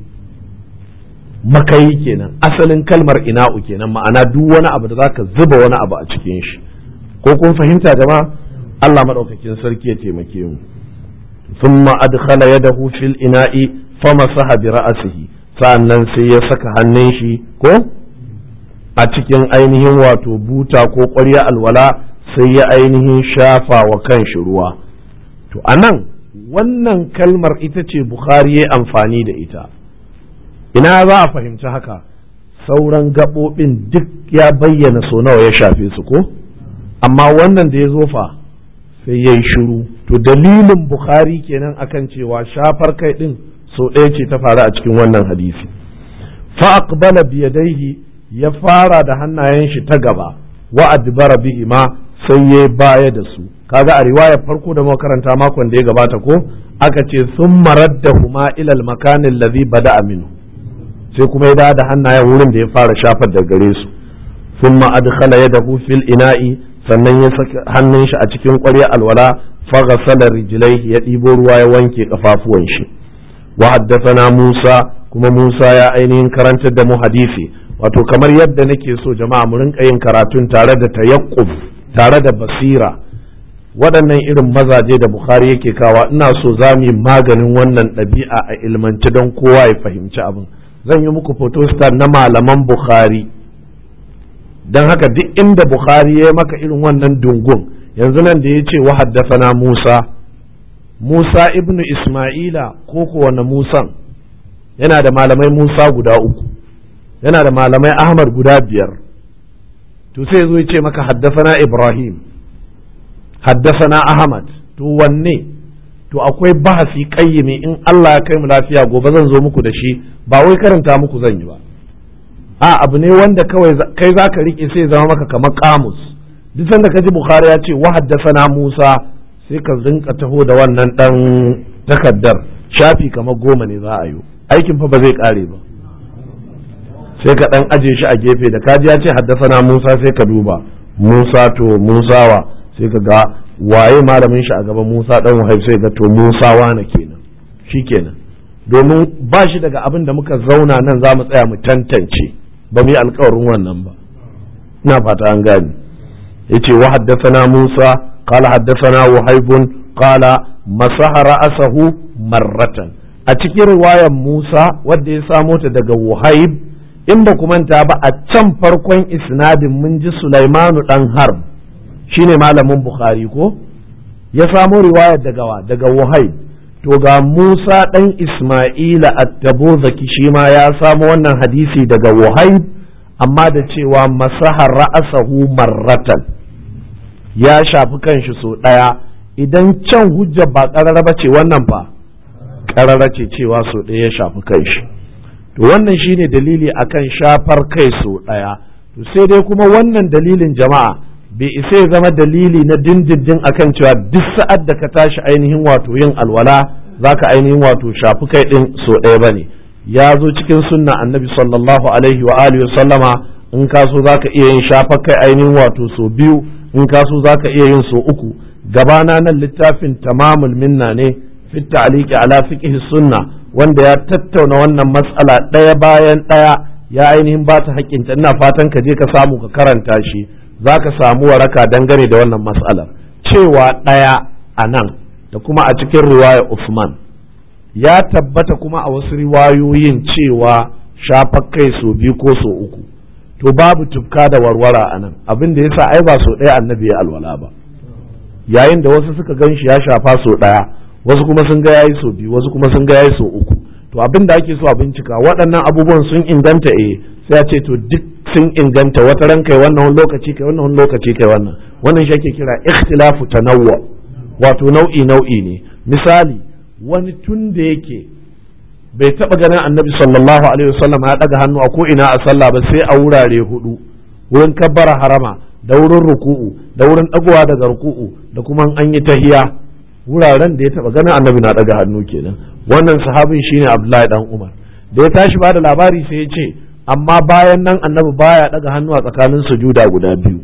Makayi kenan asalin kalmar ina'u kenan, ma'ana duk wani abu da za ka zuba wani abu a cikin shi. Ko kun fahimta jama'a? Allah maɗaukakin sarki ya taimake mu. Thumma adkhala yadahu fil ina'i famasaha bi ra'sihi, sa'annan sai ya saka hannun shi ko a cikin ainihin wato buta ko ƙwarya alwala, sai ya ainihin shafa wa kanshi ruwa. To anan wannan kalmar ita ce Bukhari ya amfani da ita. Ina za a fahimci haka? Sauran gaɓoɓin duk ya bayyana so nawa ya shafe su ko? Amma wannan da ya zo fa sai ya yi shiru. To dalilin Bukhari kenan akan cewa shafar kai ɗin so ɗaya ce ta faru a cikin wannan hadisi. Fa aqbala bi yadayhi, ya fara da hannayen shi ta gaba, wa adbara bihima, sai ya baya da su. kaga a riwayar farko da muka karanta makon da ya gabata ko aka ce summa raddahuma ila al-makan alladhi bada'a minhu, sai kuma ya da hannayen wurin da ya fara shafar da gare su. summa adkhala yadahu fil ina'i, sannan ya saka hannun shi a cikin ƙwarya alwala, faghasala rijlaihi, ya ɗibo ruwa ya wanke kafafuwan shi. wa haddathana Musa, kuma Musa ya ainihin karantar da mu hadisi, wato kamar yadda nake so jama'a mu rinka yin karatun tare da tayaqqub, tare da basira. waɗannan irin mazaje da Bukhari yake kawa, ina so za mu yi maganin wannan ɗabi'a a ilmance don kowa ya fahimci abin. zan yi muku photostat na malaman Bukhari, don haka duk inda Bukhari ya maka irin wannan dungun, yanzu nan da ya ce wa haddathana Musa ibnu Isma'ila, ko kowane Musan yana da malamai Musa guda 3, yana da malamai Ahmad guda 5, to sai zo ya ce maka haddathana Ibrahim, haddathana Ahmad, to wanne? to akwai bahasi qayyimi, in Allah ya kai mu lafiya gobe zan zo muku da shi, ba wai karanta muku zan yi ba, abu ne wanda kawai kai zaka rike sai zama maka kamar kamus. duk sanda ka ji Bukhari ya ce wa haddathana Musa, sai ka rinka taho da wannan dan takaddar, shafi kamar 10 ne za a yi, aikin fa ba zai kare ba. sai ka dan aje shi a gefe, da kaji ya ce haddathana Musa sai ka duba Musa, to Musawa, sai ka ga waye malamin shi a gaban Musa dan Wahib, sai ga to Musawa na kenan, shikenan. domin ba shi daga abin da muka zauna nan za mu tsaya mu tantance, ba mu yi alkawarin wannan ba, ina fata an gani. yace wa haddathana Musa qala haddathana Wahib qala masaha ra'sahu marratan. a cikin riwayar Musa wanda ya samo ta daga Wahib, in ba ku manta ba a can farkon isnadin mun ji Sulaimanu dan Harb, shine malamin Bukhari ko ya samo riwayar daga Wahib. to ga Musa ɗan Ismaila at-Tabuzaki shi ma ya samu wannan hadisi daga Wahib, amma da cewa masahar ra'asahu marratan, ya shafi kanshi so ɗaya. idan can hujja ba ƙarara ba ce, wannan fa ƙarara ce cewa so ɗaya ya shafi kanshi. to wannan shine dalili akan shafar kai so ɗaya. to sai dai kuma wannan dalilin jama'a bai isa ya zama dalili na dindindin akan cewa duk sa'ad da ka tashi ainihin wato yin alwala zaka ainihin wato shafi kai din so ɗaya bane. ya zo cikin sunna annabi sallallahu alaihi wa alihi sallama, in ka so zaka iya yin shafa kai ainihin wato so 2, in ka so zaka iya yin so 3. gabana nan littafin tamamul minna ne fi ta'liqi ala fiqh sunna, wanda ya tattauna wannan mas'ala ɗaya bayan ɗaya, ya ainihin ba ta haƙƙinta. ina fatan ka je ka samu ka karanta shi, za ka samu waraka dangane da wannan mas'alar. cewa ɗaya a nan da kuma a cikin riwaya Usman, ya tabbata kuma a wasu riwayoyin cewa shafar kai so 2 ko so 3. to babu tufka da warwara a nan, abin da yasa ai ba so ɗaya annabi ya alwala ba, yayin da wasu suka gan shi ya shafa so ɗaya, wasu kuma sun ga yayi so 2, wasu kuma sun ga yayi so 3. to abin da ake so a bincika, waɗannan abubuwan sun inganta, sai a ce to duk sun inganta, wata ran kai wannan lokaci kai wannan lokaci kai wannan shi ake kira ikhtilafu tanawwu, wato nau'i ne. misali, wani tun da yake bai taba ganin annabi sallallahu alaihi wasallam ya daga hannu a ko ina a sallah ba, sai a wurare 4, wurin kabbara harama, da wurin ruku'u, da wurin dagowa daga ruku'u, da kuma an yi tahiya, wuraren da ya taba ganin annabi na daga hannu kenan. wannan sahabin shine Abdullahi dan Umar. da ya tashi ba da labari sai ya ce amma bayan nan annabi baya daga hannu a tsakanin sujuda guda 2.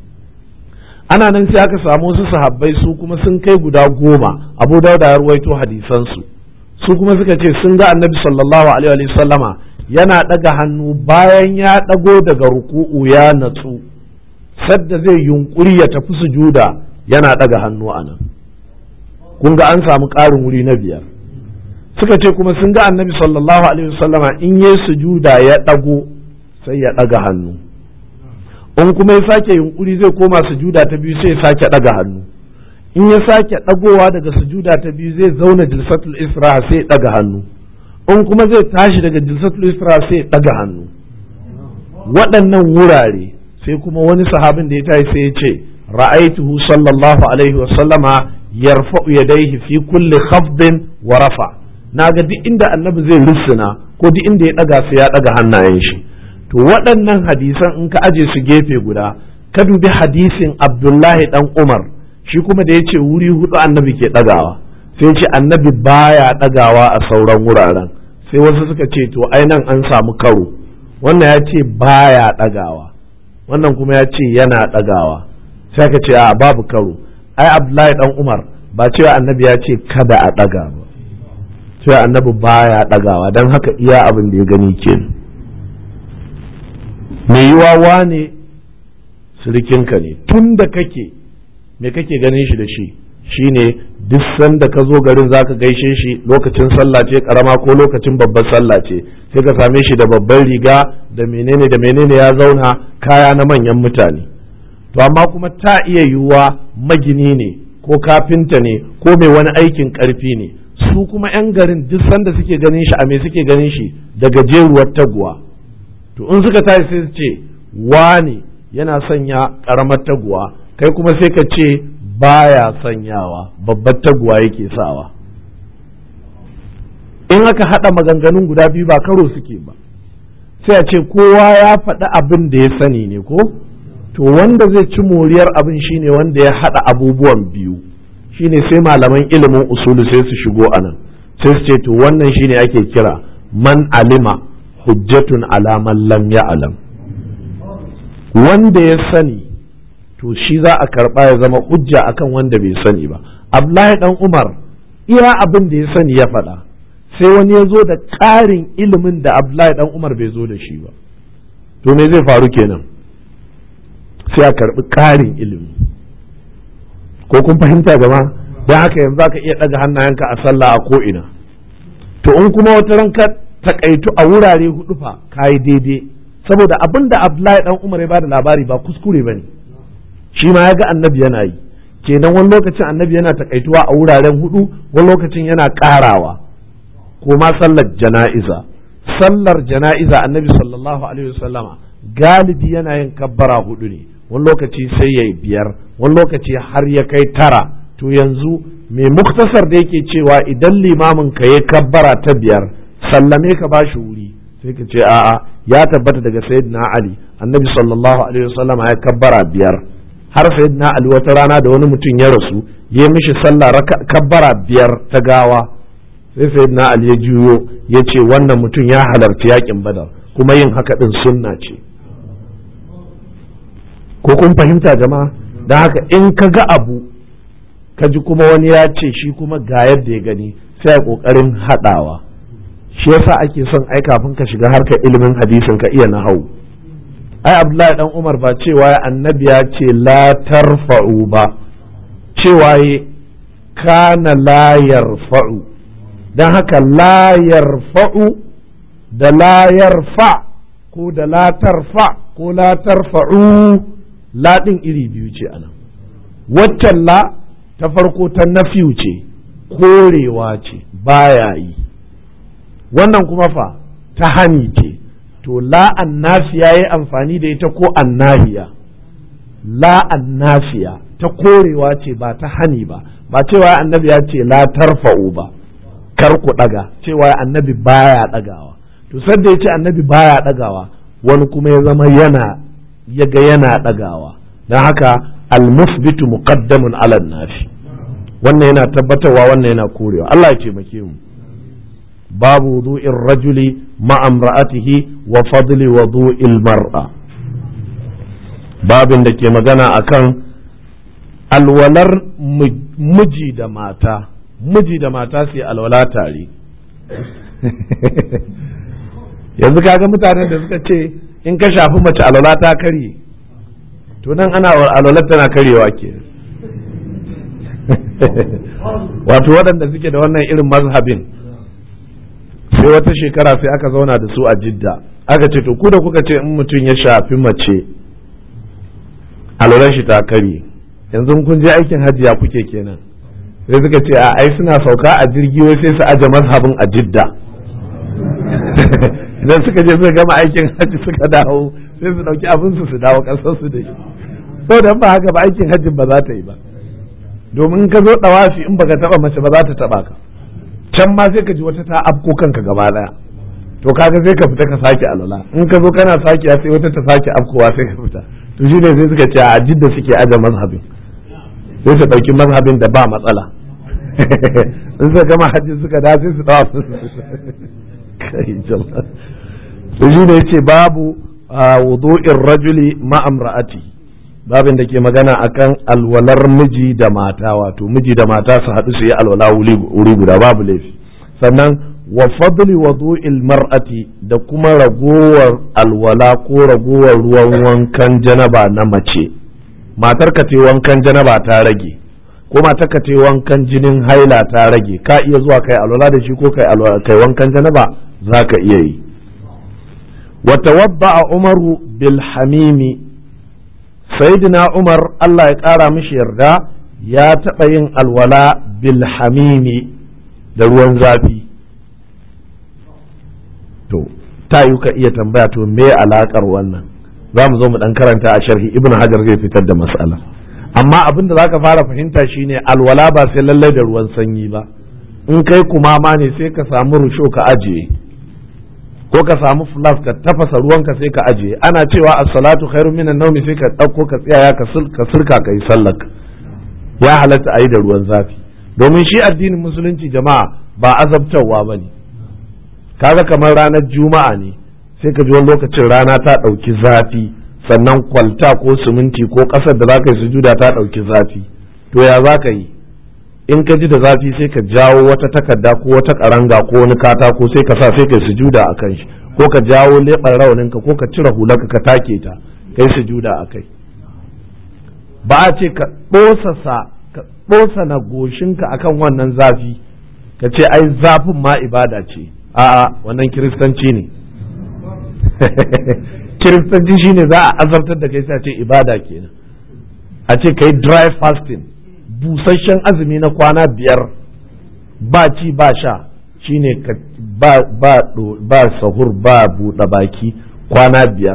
ana nan sai aka samu su sahabbai, su kuma sun kai guda 10. Abu Dawud ya ruwaito hadisan su kuma suka ce sun ga annabi sallallahu alaihi wa sallama yana daga hannu bayan ya dago daga ruku'u ya natsu, sadda zai yunkuri ya tafi sujuda yana daga hannu anan. kun ga an samu ƙarin wuri na 5. suka ce kuma sun ga annabi sallallahu alaihi wasallama in yi sujuda ya dago sai ya daga hannu, in kuma ya sake yunkuri zai koma sujuda ta 2 sai ya sake daga hannu, in ya sake dagowa daga sujuda ta 2 zai zauna jilsatul isra sai ya daga hannu, in kuma zai tashi daga jilsatul isra sai ya daga hannu. waɗannan wurare sai kuma wani sahabin da ya tashi sai ya ce ra'aituhu sallallahu alaihi wasallama yarfa'u yadayhi fi kulli khafdin wa rafa'. na ga duk inda annabi zai rusuna ko duk inda ya daga sai ya daga hannayen shi. to waɗannan hadisan in ka aje su gefe guda, ka dubi hadisin Abdullahi dan Umar, shi kuma da ya ce wuri hudu annabi ke ɗagawa sai ce annabi baya ɗagawa a sauran wuraren, sai wasu suka ce to ai nan an samu karo, wannan ya ce baya ɗagawa wannan kuma ya ce yana ɗagawa, sai aka ce a babu karo, ai Abdullahi dan Umar ba cewa annabi ya ce kada a ɗaga ba, cewa annabi baya ɗagawa, don haka iya abin da ya gani kenan. mai yiwa wane sirikinka ne tun da kake me kake ganin shi da shi shine duk sanda ka zo garin zaka gaishe shi lokacin sallah ce karama ko lokacin babbar sallah ce sai ka same shi da babban riga da menene ya zauna kaya na manyan mutane. To amma kuma ta iya yiwuwa magini ne ko kafinta ne ko mai wani aikin karfi ne, su kuma 'yan garin duk sanda suke ganin shi a me suke ganin shi da gajeruwar taguwa. To in suka tashi sai su ce wani yana sanya karamar taguwa, kai kuma sai ka ce baya sanyawa babbar taguwa yake sawa. In aka haɗa maganganun guda biyu ba karo suke ba, sai a ce kowa ya faɗi abin da ya sani ne ko? To wanda zai ci moriyar abin shine wanda ya haɗa abubuwan biyu, shine sai malaman ilimin usulu sai su shigo anan sai su ce to wannan shine ake kira man alima hujjatun ala man lam ya'lam. Wanda ya sani to shi za a karba ya zama hujja akan wanda bai sani ba. Abdullahi dan Umar iya abin da ya sani ya faɗa, sai wani ya zo da ƙarin ilimin da Abdullahi dan Umar bai zo da shi ba, to me zai faru kenan? Sai a karbi ƙarin ilimi. Ko kun fahimta gama? Don haka yanzu zaka iya ɗaga hannayenka a sallah a ko'ina. To in kuma wata ranka takaitu a wurare hudu fa kayi daidai, saboda abin da Abdullahi dan Umar ya bada labari ba kuskure bane, shi ma ya ga annabi yana yi. Kenan wani lokacin annabi yana takaituwa a wuraren hudu, wani lokacin yana ƙarawa. Ko ma sallar jana'iza, sallar jana'iza annabi sallallahu alaihi wasallama galibi yana yin kabbara hudu ne, wani lokaci sai ya yi 5, wani lokaci har ya kai 9. To yanzu mai muktasar da yake cewa idan limamin ka ya kabbara ta 5 sallame ka bashi wuri, sai ka ce a'a ya tabbata daga sayyidina Ali annabi sallallahu alaihi wasallama ya kabbara 5, har sayyidina Ali wata rana da wani mutum ya rasu ya mishi sallah kabbara 5 ta gawa, sai sayyidina Ali ya juyo ya ce wannan mutum ya halarci yakin Badar kuma yin haka din sunna ce. Ko kun fahimta jama'a? Don haka in ka ga abu ka ji kuma wani ya ce shi kuma ga yadda ya gani, sai a kokarin haɗawa. Shi yasa ake son ai kafin ka shiga harkar ilimin hadisin ka iya nahawu. Ai Abdullahi dan Umar ba cewa annabi ya ce la tarfa'u ba, cewa kana la yarfa'u. Don haka la yarfa'u da la yarfa ko da la tarfa ko la tarfa'u, la ɗin iri biyu ce anan. Waccan la ta farko ta nafiyu ce, korewa ce baya yi, wannan kuma fa ta hani ce. To la annafiya ya amfani da ita ko annahiya? La annafiya ta korewa ce ba ta hani ba, ba cewa annabi ya ce la tarfa'u ba kar ku ɗaga, cewa annabi baya ɗagawa. To sadda ya ce annabi baya ɗagawa, wani kuma ya zama ya ga yana ɗagawa, don haka almusbitu muqaddamun ala nafi. Wannan yana tabbatarwa, wannan yana korewa. Allah ya taimake mu. Babu wudu'in rajuli ma'a imra'atihi wa fadli wudu'il mar'a, babin da ke magana akan alwalar miji da mata. Miji da mata su yi alwala tare. Yanzu kaga mutanen da suka ce in ka shafi mace alwala ta karye, to nan ana alwalar tana karyewa ke. Wato waɗanda suke da wannan irin mazhabin, sai wata shekara sai aka zauna da su a Jidda, aka ce to ku da kuka ce in mutum ya shafi mace alwalar shi ta karye, yanzu kun je aikin hajji ya kuke kenan? Sai suka ce a ai suna sauka a jirgi wai sai su aje mazhabin a Jidda. Idan suka je suka gama aikin hajji suka dawo sai su dauki abin su dawo kasar su da shi. Saboda ba haka ba aikin hajjin ba za ta yi ba, domin ka zo dawafi in baka taba mace ba za ta taba ka, can ma sai ka ji wata ta afko kanka gaba daya, to kaga sai ka fita ka sake alwala, in ka zo kana sake sai wata ta sake afkowa sai ka fita. To shi ne sai suka ce a Jidda suke aje mazhabin. sai su ɗauki mazhabin da ba matsala in suka gama hajji suka da sai su dawa kai jama'a to shi ne yace babu wudu'ir rajuli ma'amra'ati, babin da ke magana akan alwalar miji da mata, wato miji da mata su haɗu su yi alwala wuri guda babu laifi. Sannan wa fadli wudu'il mar'ati, da kuma ragowar alwala ko ragowar ruwan wankan janaba na mace. Matar ka ce wankan janaba ta rage, ko matar ka ce wankan jinin haila ta rage, ka iya zuwa kai alwala da shi ko kai wankan janaba za ka iya yi. wa tawadda'a umaru bil hamimi, sayyidina umar Allah ya ƙara mishi yarda ya taɓa yin alwala bil hamimi da ruwan zafi. To ta yi ka iya tambaya to me alaƙar wannan, za mu zo mu ɗan karanta a sharhi ibn hajar zai fitar da mas'ala. Amma abin da za ka fara fahimta shine alwala ba sai lallai da ruwan sanyi ba, in kai kumama ne sai ka samu rusho ka ajiye, ko ka samu flas ka tafasa ruwanka sai ka ajiye. Ana cewa as-salatu khairu minan nawmi sai ka ɗauko ka tsaya ka sirka ka yi sallar. Ya halatta a yi da ruwan zafi, domin shi addinin musulunci jama'a ba azabtarwa ba ne. Kaga kamar ranar juma'a ne sai ka ji wani lokacin rana ta ɗauki zafi, sannan kwalta ko siminti ko ƙasar da za ka yi sujuda ta ɗauki zafi. To ya za ka yi? In ka ji da zafi sai ka jawo wata takarda ko wata karanga ko wani katako sai ka sa sai ka sujuda a kan shi, ko ka jawo leɓar rauninka ko ka cire hularka ka take ta kai sujuda a kai. Ba a ce ka ɗosana goshinka akan wannan zafi ka ce ai zafin ma ibada ce, a'a wannan kiristanci ne. Kiristanci shine za a azabtar da kai sai a ce ibada kenan, a ce kai dry fasting, busasshen azumi na kwana 5 ba ci ba sha, shine ba sahur ba buɗe baki kwana 5,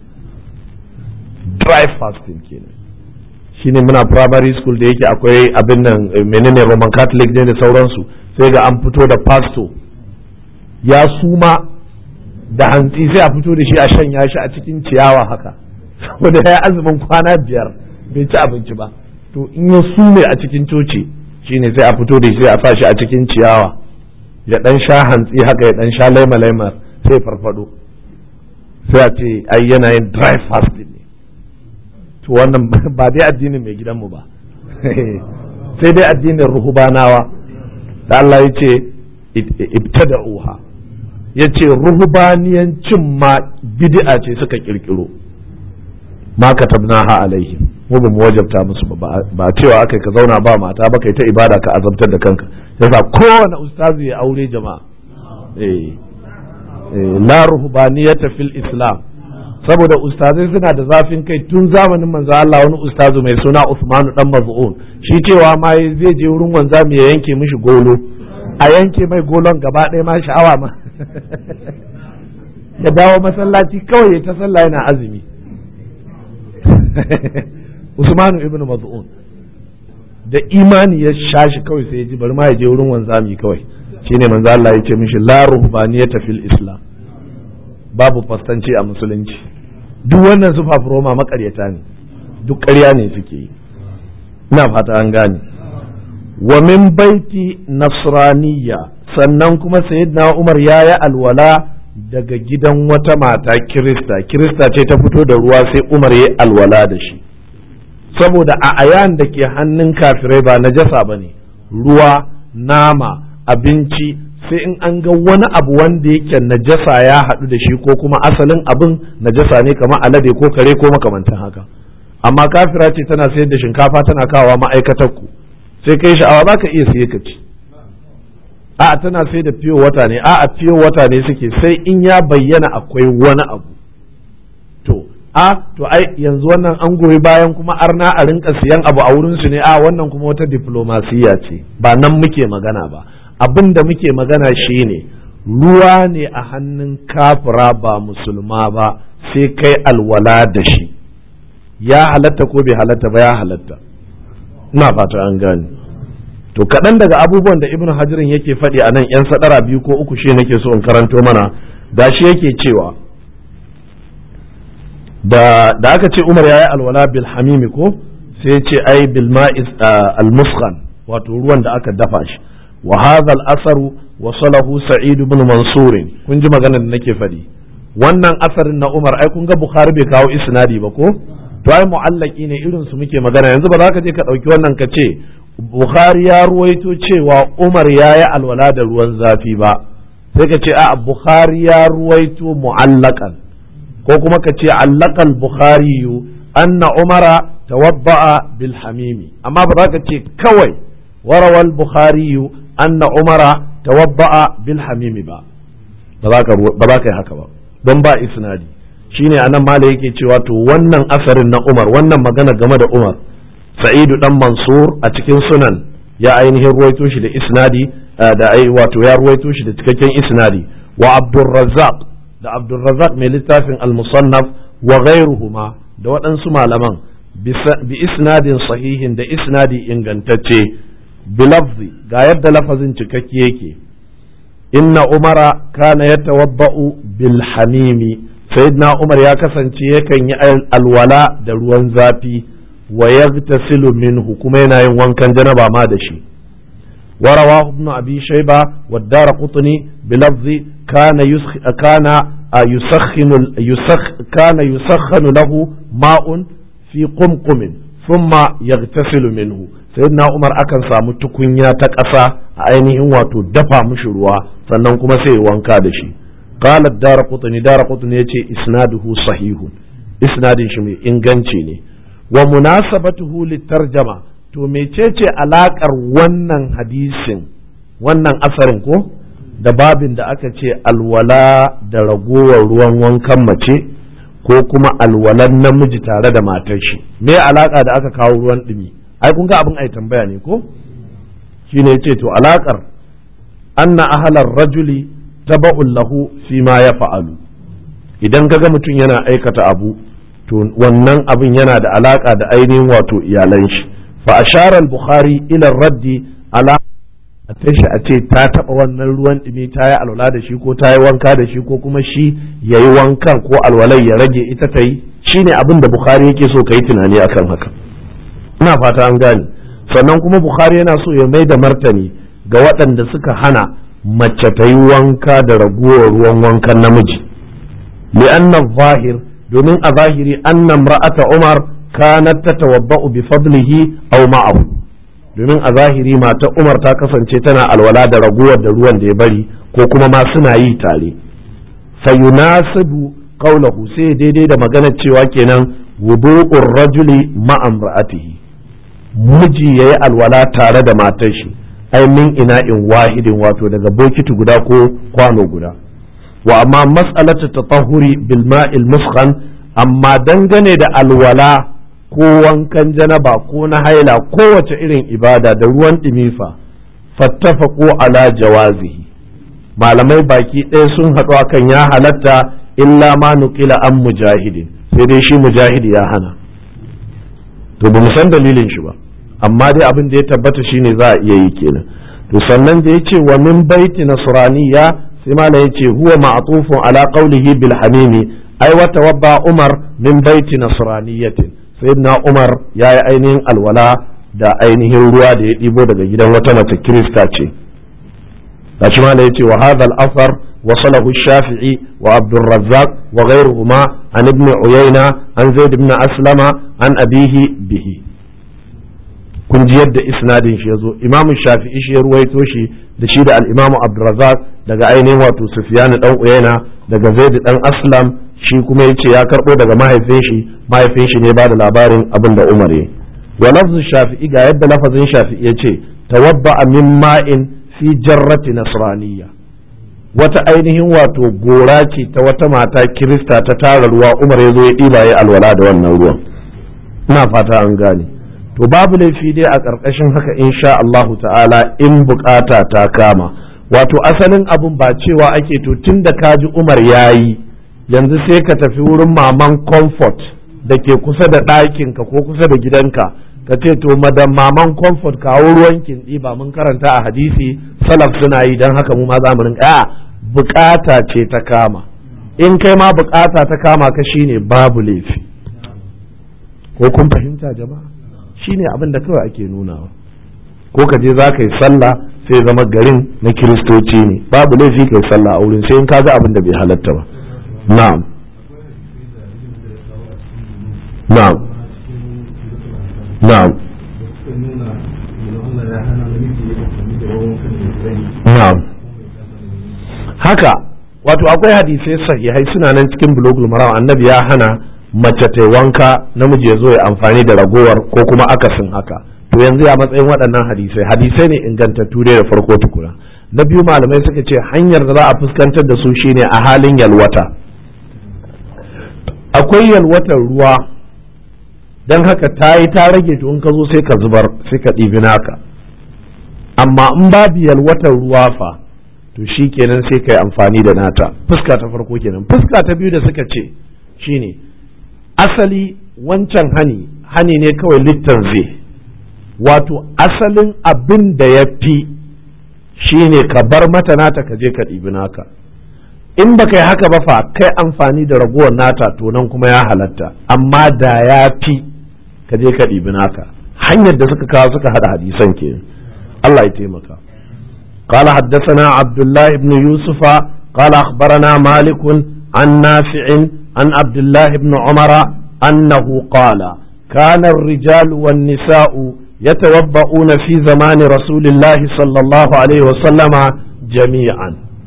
dry fasting kenan. Shine muna primary school da yake akwai abin nan menene Roman Catholic ne da sauransu, sai ga an fito da pastor ya suma da hantsi sai a fito da shi a shanya shi a cikin ciyawa haka, saboda ya azumin kwana 5 bai ci abinci ba. To in ya sume a cikin coci shine sai a fito da shi a sa shi a cikin ciyawa ya dan sha hantsi haka, ya dan sha laima sai farfado, sai a ce ai yana yin dry fasting ne. To wannan ba dai addinin mai gidanmu ba sai dai addinin ruhubanawa da Allah ya ce ibtada'uha, ya ce ruhubaniyancin ma bid'a ce suka kirkiro, ma katabnaha alaihim, mu ba mu wajabta musu ba cewa akai ka zauna ba mata ba kai ta ibada ka azabtar da kanka. Yasa kowane ustazu ya aure jama'a, la ruhbaniyata fil islam, saboda ustazai suna da zafin kai tun zamanin manzo Allah. Wani ustazu mai suna Usman dan Maz'un, shi cewa ma zai je wurin wanzami ya yanke mishi golo, a yanke mai golon gaba ɗaya ma sha'awa ma ya dawo masallaci kawai ya ta sallah yana azumi. Usmanu ibn Maz'un da imani ya shashi kawai sai ya ji bari ma ya je wurin wanzami kawai. Shine manzo Allah ya ce mishi la ruhbaniyata fil islam, babu fastanci a musulunci. Duk wannan su fafuroma makaryata ne, duk ƙarya ne suke yi. Ina fata an gane. Wa min baiti nasraniya, sannan kuma sayyidina Umar ya yi alwala daga gidan wata mata kirista ce ta fito da ruwa sai Umar ya alwala da shi, saboda a ayan da ke hannun kafirai ba najasa ba ne, ruwa, nama, abinci, sai in an ga wani abu wanda yake najasa ya haɗu da shi ko kuma asalin abin najasa ne kamar alade ko kare ko makamantan haka. Amma kafira ce tana sayar da shinkafa tana kawo ma'aikatar ku, sai kai sha'awa za ka iya siye ka ci. A'a tana sai da fiyo wata ne, a'a fiyo wata ne suke, sai in ya bayyana akwai wani abu. To ai yanzu wannan an goyi bayan kuma arna a rinka siyan abu a wurin su ne, a wannan kuma wata diplomasiya ce, ba nan muke magana ba. Abin da muke magana shine ruwa ne a hannun kafira ba musulma ba, sai kai alwala da shi, ya halatta ko bai halatta ba? Ya halatta. Ina fata an gane. To kaɗan daga abubuwan da Ibn Hajarin yake faɗi a nan 'yan sadara 2 ko 3 shi nake so in karanto mana. Da shi yake cewa da aka ce Umar ya yi alwala bil hamimi ko sai ce ai bil ma'i al-muskan wato ruwan da aka dafa shi wa hadha al-asaru wasalahu sa'id ibn mansur kun ji maganar da nake faɗi wannan asarin na Umar ai kun ga Bukhari bai kawo isnadi ba ko to ai mu'allaki ne irin su muke magana yanzu ba za ka je ka ɗauki wannan ka ce Bukhari ya ruwaito cewa Umar ya yi alwala da ruwan zafi ba sai ka ce a Bukhari ya ruwaito mu'allakan ko kuma ka ce allaqal Bukhari anna Umara tawadda'a bil hamimi amma ba za ka ce kawai warawal Bukhari anna Umara tawadda'a bil hamimi ba za ka yi haka ba don ba isnadi shine anan mala yake cewa to wannan asarin na Umar wannan magana game da Umar Sa'idu dan Mansur a cikin sunan ya ainihin ruwaito shi da isnadi wato ya ruwaito shi da cikakken isnadi wa Abdurrazzaq da Abdurrazzaq mai littafin al-Musannaf wa ghayruhuma da waɗansu malaman bi isnadin sahihin da isnadi ingantacce bilafzi ga yadda lafazin cikakke yake inna umara kana yatawabba'u bil hamimi sayyidina Umar ya kasance yakan yi alwala da ruwan zafi wa yagtasilu minhu kuma yana yin wankan janaba ma da shi ورواه ابن أبي شيبة والدار قطني بلفظ كان يسخن له ماء في قمقم ثم يغتسل منه سيدنا عمر أكن سامو تكونيا تكأسا عينهم واتو دفع مشروع فننكم سي وانكادشي قال الدار قطني يتي إسناده صحيح إسناد شمي إنغانشيني ومناسبته للترجمة to mecece alakar wannan hadisin wannan asarin ko da babin da aka ce alwala da ragowar ruwan wankan mace ko kuma alwalan namiji tare da matar shi me alaka da aka kawo ruwan dumi ai kun ga abin ai tambaya ne ko shine yace to alakar anna ahlar rajuli taba'un lahu fi ma yaf'alu idan kaga mutum yana aikata abu to wannan abin yana da alaka da ainihin wato iyalan shi فأشار البخاري إلى الرد على tashi a ce ta taɓa wannan ruwan ɗumi ta yi alwala da shi ko ta yi wanka da shi ko kuma shi ya yi wankan ko alwalai ya rage ita ta yi shi ne abin da Bukhari yake so ka yi tunani akan haka ina fata an gane sannan kuma Bukhari yana so ya mai da martani ga waɗanda suka hana mace ta yi wanka da ragowar ruwan wankan namiji li'anna zahir domin a zahiri anna imra'ata Umar kanat tatawabba'u bi fadlihi aw ma'ahu domin a zahiri mata Umar ta kasance tana alwala da raguwar da ruwan da ya bari ko kuma ma suna yi tare fayunasibu qawluhu sai daidai da maganar cewa kenan wudu'ur rajuli ma'a imra'atihi miji yayi alwala tare da matar shi ai min ina'in wahidin wato daga bokiti guda ko kwano guda wa amma mas'alatu tatahhuri bil ma'il muskhan amma dangane da alwala ko wankan janaba ko na haila kowace irin ibada da ruwan ɗimifa fattafaqu ala jawazihi malamai baki ɗaya sun haɗu akan ya halatta illa ma nuqila an mujahidin sai dai shi mujahidi ya hana to ba mu san dalilin shi ba amma dai abin da ya tabbata shine za a iya yi kenan to sannan da yace wa min baiti nasraniya sai malam yace huwa ma'tufun ala qawlihi bil hamimi ai wa tawabba umar min baiti nasraniyatin sayyidina Umar ya yi ainihin alwala da ainihin ruwa da ya ɗibo daga gidan wata mace Kirista ce gashi ma da yace wa hadha al-athar wasalahu Shafi'i wa Abdurrazzaq wa ghayruhuma an ibn Uyayna an Zaid ibn Aslama an abihi bihi kun ji yadda isnadin shi yazo Imam Shafi'i shi ya ruwaito shi da shi da al-Imam Abdurrazzaq daga ainihin wato Sufyan dan Uyayna daga Zaid dan Aslam shi kuma yace ya karbo daga mahaifin shi ne ba da labarin abin da Umar ya wa lafzu Shafi'i ga yadda lafazin Shafi'i yace tawabba min ma'in fi jarrati nasraniyya wata ainihin wato gora ce ta wata mata Kirista ta tara ruwa Umar ya zo ya ɗiba ya alwala da wannan ruwan ina fata an gane to babu laifi dai a ƙarƙashin haka insha Allahu ta'ala in bukata ta kama wato asalin abun ba cewa ake to tunda kaji Umar yayi yanzu sai ka tafi wurin maman comfort da ke kusa da ɗakinka ko kusa da gidanka ka ce to madan maman comfort kawo ruwan kinɗi ba mun karanta a hadisi salaf suna yi don haka mu ma za mu rinka bukata ce ta kama in kai ma bukata ta kama ka shine babu laifi ko kun fahimta jama'a shine abin da kawai ake nunawa. Ko ka je za ka yi sallah sai zama garin na kiristoci ne, babu laifi ka yi sallah a wurin sai in ka ga abin da bai halatta ba. Na'am na'am na'am na'am haka wato akwai hadisai sahihai suna nan cikin bulugul maram, annabi ya hana mace ta wanka namiji ya zo ya amfani da ragowar ko kuma akasin haka. To yanzu a matsayin waɗannan hadisai ne ingantattu dai da farko tukuna. Na biyu malamai suka ce hanyar da za a fuskantar da su shine a halin yalwata. Akwai yalwatar ruwa don haka ta yi ta rage, to in ka zo sai ka zubar sai ka ɗibi naka. Amma in babu yalwatar ruwa fa to shi kenan sai ka yi amfani da nata. Fuska ta farko kenan. Fuska ta biyu da suka ce shine asali wancan hani ne kawai littan zai, wato asalin abin da ya fi shine ka bar mata nata ka je ka ɗibi naka. In ba kai haka ba fa kai amfani da ragowar nata to nan kuma ya halatta, amma da ya fi ka je ka ɗibi naka. Hanyar da suka kawo suka haɗa hadisan ke. Allah ya taimaka. قال حدثنا عبد الله بن يوسف قال أخبرنا مالك عن نافع عن عبد الله بن عمر أنه قال كان الرجال والنساء يتوضؤون في زمان رسول الله صلى الله عليه وسلم جميعا.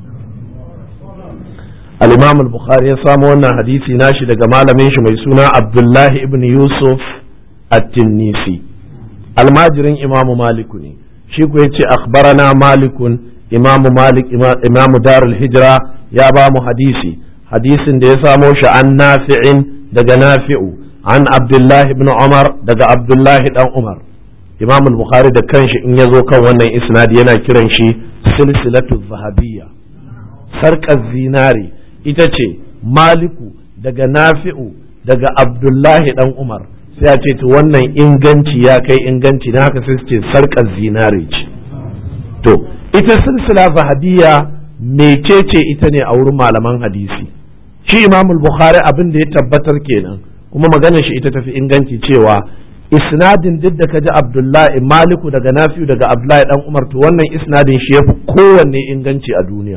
الإمام البخاري يسامونا حديثي ناشد جمال منش ميسونا عبد الله بن يوسف التنيسي الماجرين إمام مالكني شيكو يتي أخبرنا مالك إمام مالك إمام دار الهجرة يا بام حديثي حديث دي يساموش عن نافع دق نافع عن عبد الله بن عمر دق عبد الله بن عمر. Imam al-Bukhari da kanshi in ya zo kan wannan isnadi yana kiran shi silsilatu zahabiyya, sarƙar zinari ita ce Maliku daga Nafi'u daga Abdullahi dan Umar, sai a ce to wannan inganci ya kai inganci na haka sai su ce sarƙar zinari ce. To ita silsila zahabiyya mecece ita ne a wurin malaman hadisi? Shi Imam al-Bukhari abin da ya tabbatar kenan, kuma maganar shi ita tafi inganci cewa isnadin duk da kaji Abdullahi Maliku daga Nafi'u daga Abdullahi dan Umar, to wannan isnadin shi yafi kowanne inganci a duniya.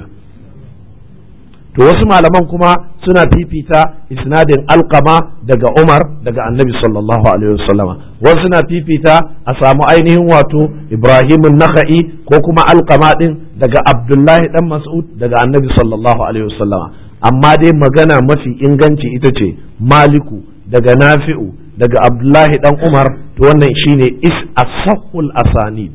To wasu malaman kuma suna fifita isnadin Alqama daga Umar daga Annabi sallallahu alaihi wasallama, wasu suna fifita a samu ainihin wato Ibrahim an-Nakhai ko kuma Alqama din daga Abdullahi dan Mas'ud daga Annabi sallallahu alaihi wasallama. Amma dai magana mafi inganci ita ce Maliku daga Nafi'u daga Abdullahi dan Umar, to wannan shine asahhul asanid,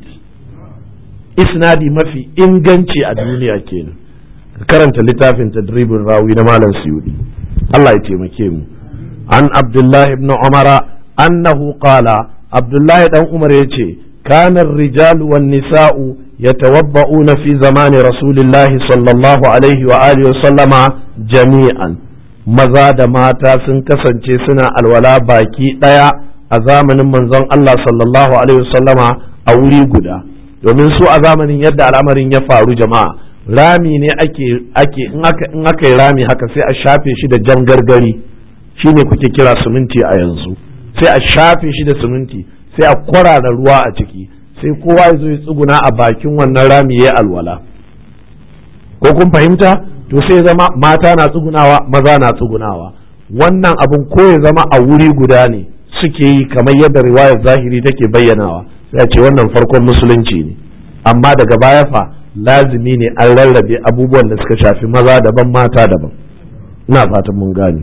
isnadi mafi inganci a duniya kenan. Ka karanta littafin tadribin rawi na Malam Suyudi, Allah ya taimake mu. An Abdullahi ibn Umar annahu qala, Abdullahi dan Umar yace kana ar-rijalu wan nisa'u yatawabba'una fi zamani rasulillahi sallallahu alaihi wa alihi wa sallama jami'an. Maza da mata sun kasance suna alwala baki ɗaya a zamanin manzon Allah sallallahu alaihi wasallama a wuri guda, domin su a zamanin yadda al'amarin ya faru jama'a, rami ne ake in aka yi rami haka sai a shafe shi da jan gargari, shine kuke kira siminti a yanzu, sai a shafe shi da siminti sai a kwarara ruwa a ciki, sai kowa ya zo ya tsuguna a bakin wannan rami ya alwala. Ko kun fahimta? To sai zama mata na tsugunawa maza na tsugunawa, wannan abun ko ya zama a wuri guda ne suke yi kamar yadda riwayar zahiri take bayyanawa, sai a ce wannan farkon musulunci ne. Amma daga baya fa lazimi ne an rarrabe abubuwan da suka shafi maza daban mata daban. Ina fatan mun gane.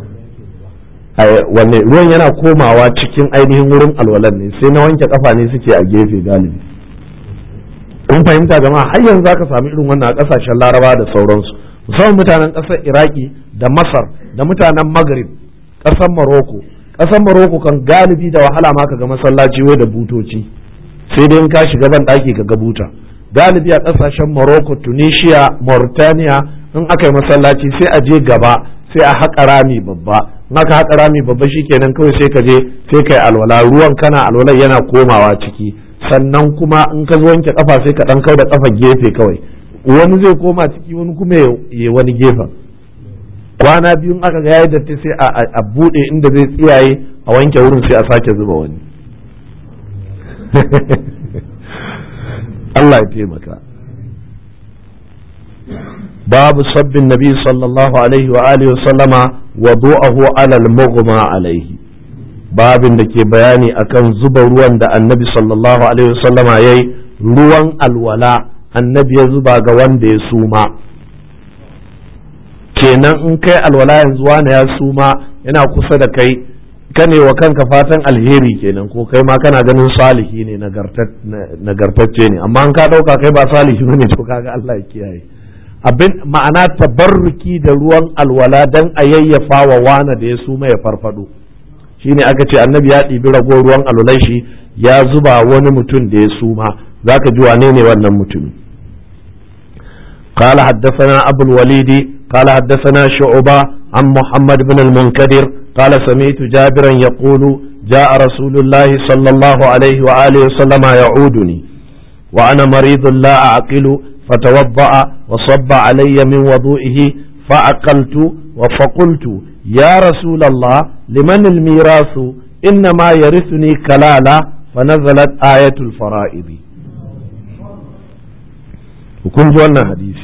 Wanne ruwan yana komawa cikin ainihin wurin alwalan ne, sai na wanke kafa ne suke a gefe galibi. Kun fahimta jama'a, har yanzu zaka samu irin wannan a kasashen Laraba da sauransu, musamman mutanen ƙasar Iraki da Masar da mutanen Maghrib, ƙasar Maroko kan galibi da wahala ma ka ga masallaci wai da butoci, sai dai in ka shiga ban ɗaki ka ga buta. Galibi a ƙasashen Morocco, Tunisia, Mauritania in aka yi masallaci sai a je gaba sai a haƙa rami babba, in aka haƙa rami babba shikenan kawai sai ka je sai kai alwala, ruwan kana alwalan yana komawa ciki, sannan kuma in ka zo wanke kafa sai ka ɗan kau da kafa gefe kawai, wani zai koma ciki wani kuma ya wani gefen. Kwana biyu aka ga yayi datti sai a bude inda zai tsiyaye a wanke wurin sai a sake zuba wani. Allah ya taimaka. babu sabbin nabi sallallahu alaihi wa alihi wa sallama wadu'ahu ala al-mughma alaihi, babin da ke bayani akan zuba ruwan da annabi sallallahu alaihi wa sallama yayi, ruwan alwala annabi ya zuba ga wanda ya suma. kenan in kai alwala yanzu wani ya suma yana kusa da kai, kane wa kanka fatan alheri kenan, ko kai ma kana ganin salihi ne, nagartacce ne, amma an ka dauka kai ba salihi ne, to kaga Allah ya kiyaye. abin ma'ana tabarruki da ruwan alwala dan a yayyafa wa wana da ya suma ya farfado, shine aka ce annabi ya ɗibi rago ruwan alwalai shi ya zuba wani mutum da ya suma, zaka ji wane ne wannan mutumi. قال حدثنا أبو الوليد قال حدثنا شعبة عن محمد بن المنكدر قال سمعت جابرا يقول جاء رسول الله صلى الله عليه وآله وسلم يعودني وأنا مريض لا أعقل فتوضأ وصب علي من وضوئه فأقلت فقلت يا رسول الله لمن الميراث إنما يرثني كلالة فنزلت آية الفرائض. وكن جوانا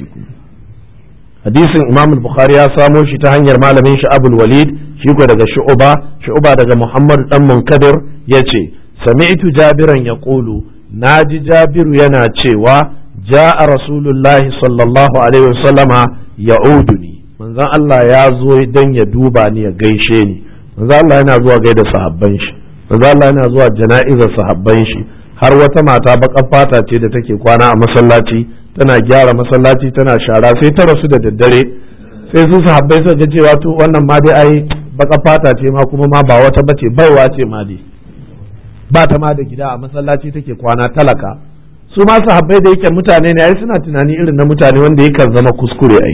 hadisin Imam al-Bukhari ya samo shi ta hanyar malamin shi Abul Walid, shi ko daga Shu'ba daga Muhammad dan Munkadir yace sami'tu Jabiran yaqulu, naji Jabiru yana cewa ja'a Rasulullahi sallallahu alaihi wasallama ya'uduni, manzon Allah ya zo dan ya duba ni ya gaishe ni. Manzon Allah yana zuwa gaida sahabban shi, manzon Allah yana zuwa jana'izar sahabban shi, har wata mata baƙar fata ce da take kwana a masallaci tana gyara masallaci tana shara, sai ta rasu da daddare, sai su sahabbai suka ga cewa to wannan ma dai ai baka fata ce ma, kuma ma ba wata bace, baiwa ce ma dai, ba ta ma da gida a masallaci take kwana, talaka. Su ma sahabbai da yake mutane ne ai suna tunani irin na mutane wanda yakan zama kuskure ai,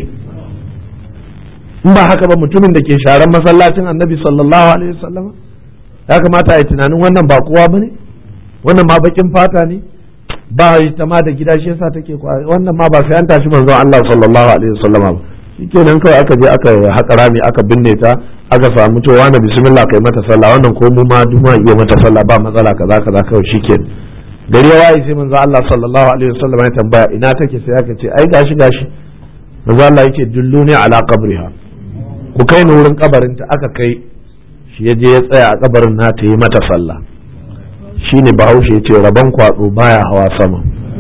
in ba haka ba mutumin da ke sharan masallacin annabi sallallahu alaihi wasallam ya kamata a yi tunanin wannan ba kowa bane, wannan ma bakin fata ne, ba ta ma da gida shi yasa take wannan ma ba sai an tashi manzon Allah sallallahu alaihi wasallam ba, shikenan kawai aka je aka haƙa rami aka binne ta, aka samu to wani bismillah kai mata sallah, wannan ko mu ma duma iya mata sallah ba matsala kaza kaza kawai shikenan. Gari ya waye sai manzon Allah sallallahu alaihi wasallam ya tambaya ina take, sai aka ce ai gashi manzon Allah yake dulluni ala qabriha, ku kai ni wurin kabarinta. Aka kai shi ya je ya tsaya a kabarin na ta yi mata sallah. Shine Bahaushe ya ce rabon kwado baya hawa sama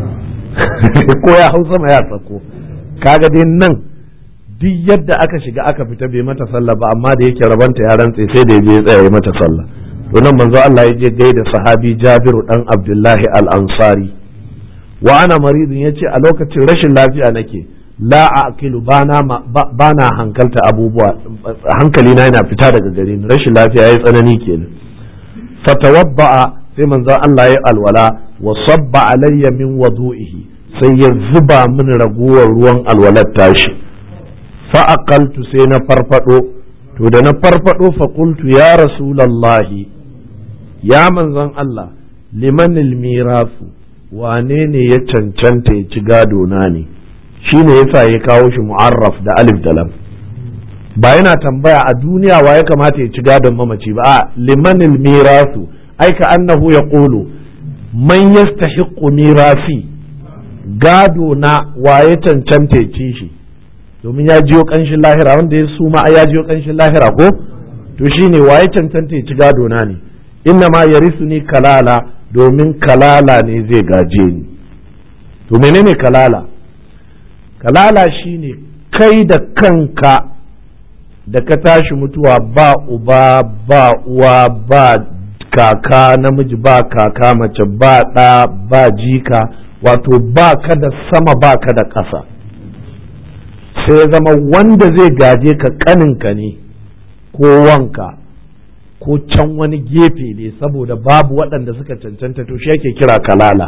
ko ya hau sama ya sako. Kaga dai nan duk yadda aka shiga aka fita bai mata sallah ba, amma da yake rabanta ya rantse sai da ya je ya tsaya ya mata sallah. To nan manzo Allah ya je gaida sahabi Jabiru dan Abdullahi al-Ansari, wa ana maridun, yace a lokacin rashin lafiya nake, la aqilu bana hankalta abubuwa, hankali na yana fita daga gare ni, rashin lafiya yayi tsanani kenan. Fatawadda, sai manzon Allah ya alwala, wa sabba alayya min wudu'ihi, sai ya zuba min raguwar ruwan alwalar tashi. Fa aqaltu, sai na farfado, to da na farfado fa qultu ya rasulullahi, ya manzon Allah, liman almirasu, wane ne ya cancanta ya ci gado na ne? Shine yasa ya kawo shi mu'arraf da alif da lam, ba yana tambaya a duniya wa ya kamata ya ci gadon mamaci ba, a liman almirasu, ai ka annahu ya ƙulu man yastahiqqu mirasi, gado na waye cancanta ya ci shi, domin ya jiyo ƙanshin lahira, wanda ya suma ya jiyo ƙanshin lahira ko, to shine waye cancanta ya ci gado na ne. Inna ma yarisuni kalala, domin kalala ne zai gaje ni. To menene kalala? Kalala shine kai da kanka da ka tashi mutuwa ba uba ba uwa ba kaka namiji ba kaka mace ba ɗa ba jika, wato ba ka da sama ba ka da ƙasa, sai zama wanda zai gaje ka ƙaninka ne ko wanka ko can wani gefe ne, saboda babu waɗanda suka cancanta, to shi yake kira kalala.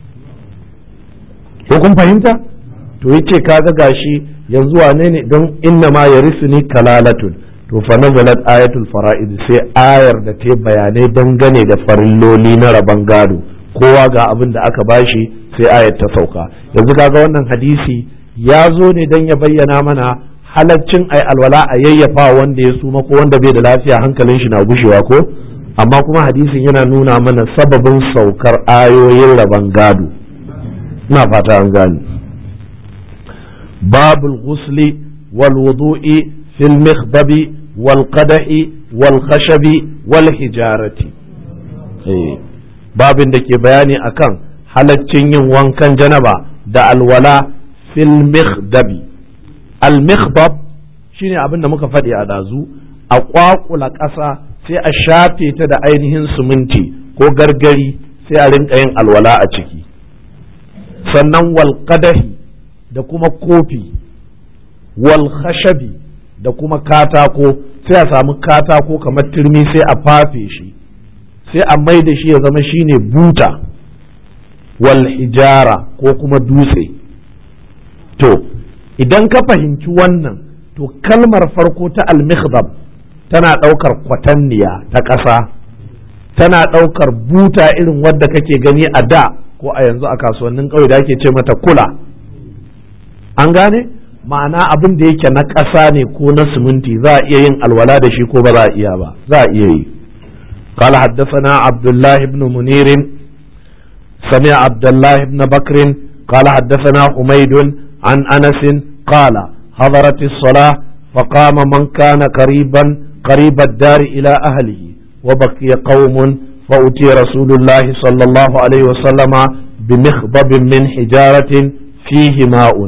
Ko kun fahimta? To yace kaga gashi yanzu wane ne, don inna ma yarisuni kalalatun, to fa nazalat ayatul fara'id, sai ayar da ta bayanai dangane da farilloli na rabon gado, kowa ga abin da aka bashi, sai ayar ta sauka. Yanzu kaga wannan hadisi ya zo ne dan ya bayyana mana halaccin ai alwala a yayyafa wanda ya suma ko wanda bai da lafiya hankalin shi na gushewa ko, amma kuma hadisin yana nuna mana sababin saukar ayoyin rabon gado. ina fata an gane. babul ghusli wal wudu'i fil mikhdabi wal qadahi wal khashabi wal hijarati. babin da ke bayani akan halaccin yin wankan janaba da alwala fil mikhdabi. al mikhdab shine abin da muka faɗi a dazu, a kwakula ƙasa sai a shafe ta da ainihin siminti ko gargari sai a rinka yin alwala a ciki. sannan wal qadahi da kuma kofi, wal khashabi da kuma katako, sai a samu katako kamar turmi sai a fafe shi sai a mai da shi ya zama shine buta, wal hijara ko kuma dutse. to idan ka fahimci wannan, to kalmar farko ta al-mikhdab tana ɗaukar kwatanniya ta ƙasa, tana ɗaukar buta irin wadda kake gani a da ko a yanzu a kasuwannin ƙauye da ake ce mata kula. an gane, ma'ana abin da yake na ƙasa ne ko na siminti, za a iya yin alwala da shi ko ba za a iya ba, za a iya yi. قال حدثنا عبد الله بن منير سمع عبد الله بن بكر قال حدثنا حميد عن أنس قال حضرت الصلاة فقام من كان قريب الدار إلى أهله وبقي قوم فأتي رسول الله صلى الله عليه وسلم بمخضب من حجارة فيه ماء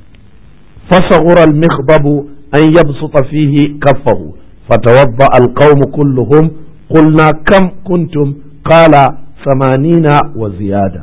فصغر المخضب أن يبسط فيه كفه فتوضأ القوم كلهم قلنا كم كنتم قال 80 وزيادة.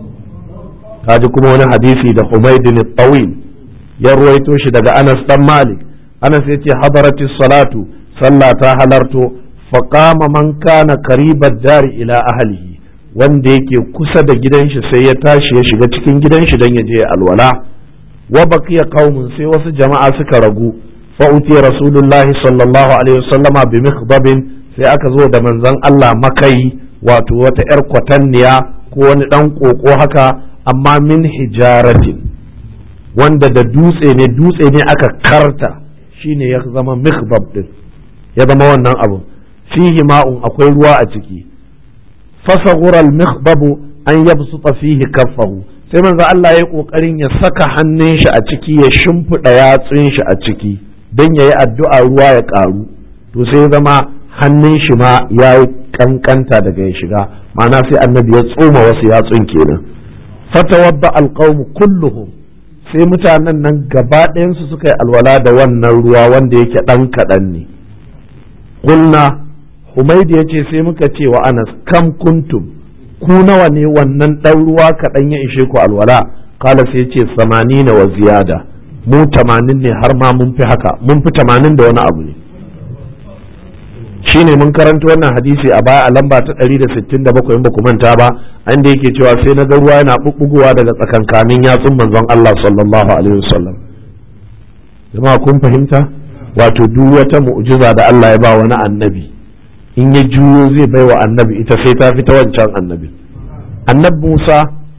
هذا كمان حديثي ده حميد الطويل يرويته شدق أنس بن مالك. أنس يتي حضرت الصلاة صلى تهلرت فقام من كان قريب الدار إلى أهله wanda yake kusa da gidan shi sai ya tashi ya shiga cikin gidan shi dan ya je alwala. wa baqiya qaumun, sai wasu jama'a suka ragu. fa uti rasulullahi sallallahu alaihi wasallama bi mikhdabin, sai aka zo da manzon Allah makai, wato wata yar kwatanniya ko wani dan koko haka, amma min hijaratin, wanda da dutse ne aka karta, shine ya zama mikhdab din, ya zama wannan abu. fihi ma'un, akwai ruwa a ciki. fasaghura al-mikhdabu an yabsuta fihi kaffahu, sai manzo Allah ya kokarin ya saka hannun shi a ciki, ya shimfida yatsun shi a ciki dan yayi addu'a ruwa ya karu. to sai zama hannun shi ma ya kankanta daga ya shiga, ma'ana sai annabi ya tsoma wasu yatsun kenan. fatawadda al-qaum kulluhum, sai mutanen nan gaba ɗayansu suka yi alwala da wannan ruwa wanda yake ɗan kaɗan ne. Kulna, Humaydi ya ce sai muka ce wa Anas, kam kuntum, ku nawa ne wannan ɗan ruwa kaɗan ya ishe ku alwala? Kala sai ce 80 wa ziyada, mu 80 ne har ma mun fi haka, mun fi 80 da wani abu ne. Shine mun karanta wannan hadisi a baya a lamba ta 167 in ba ku manta ba, inda yake cewa sai na ga ruwa yana bubbugowa daga tsakankanin yatsun manzon Allah sallallahu alaihi wasallam. Jama'a kun fahimta? Wato duk wata mu'jiza da Allah ya ba wani annabi, in ya juyo zai bai wa annabi ita sai ta fita wancan annabi. Annabi Musa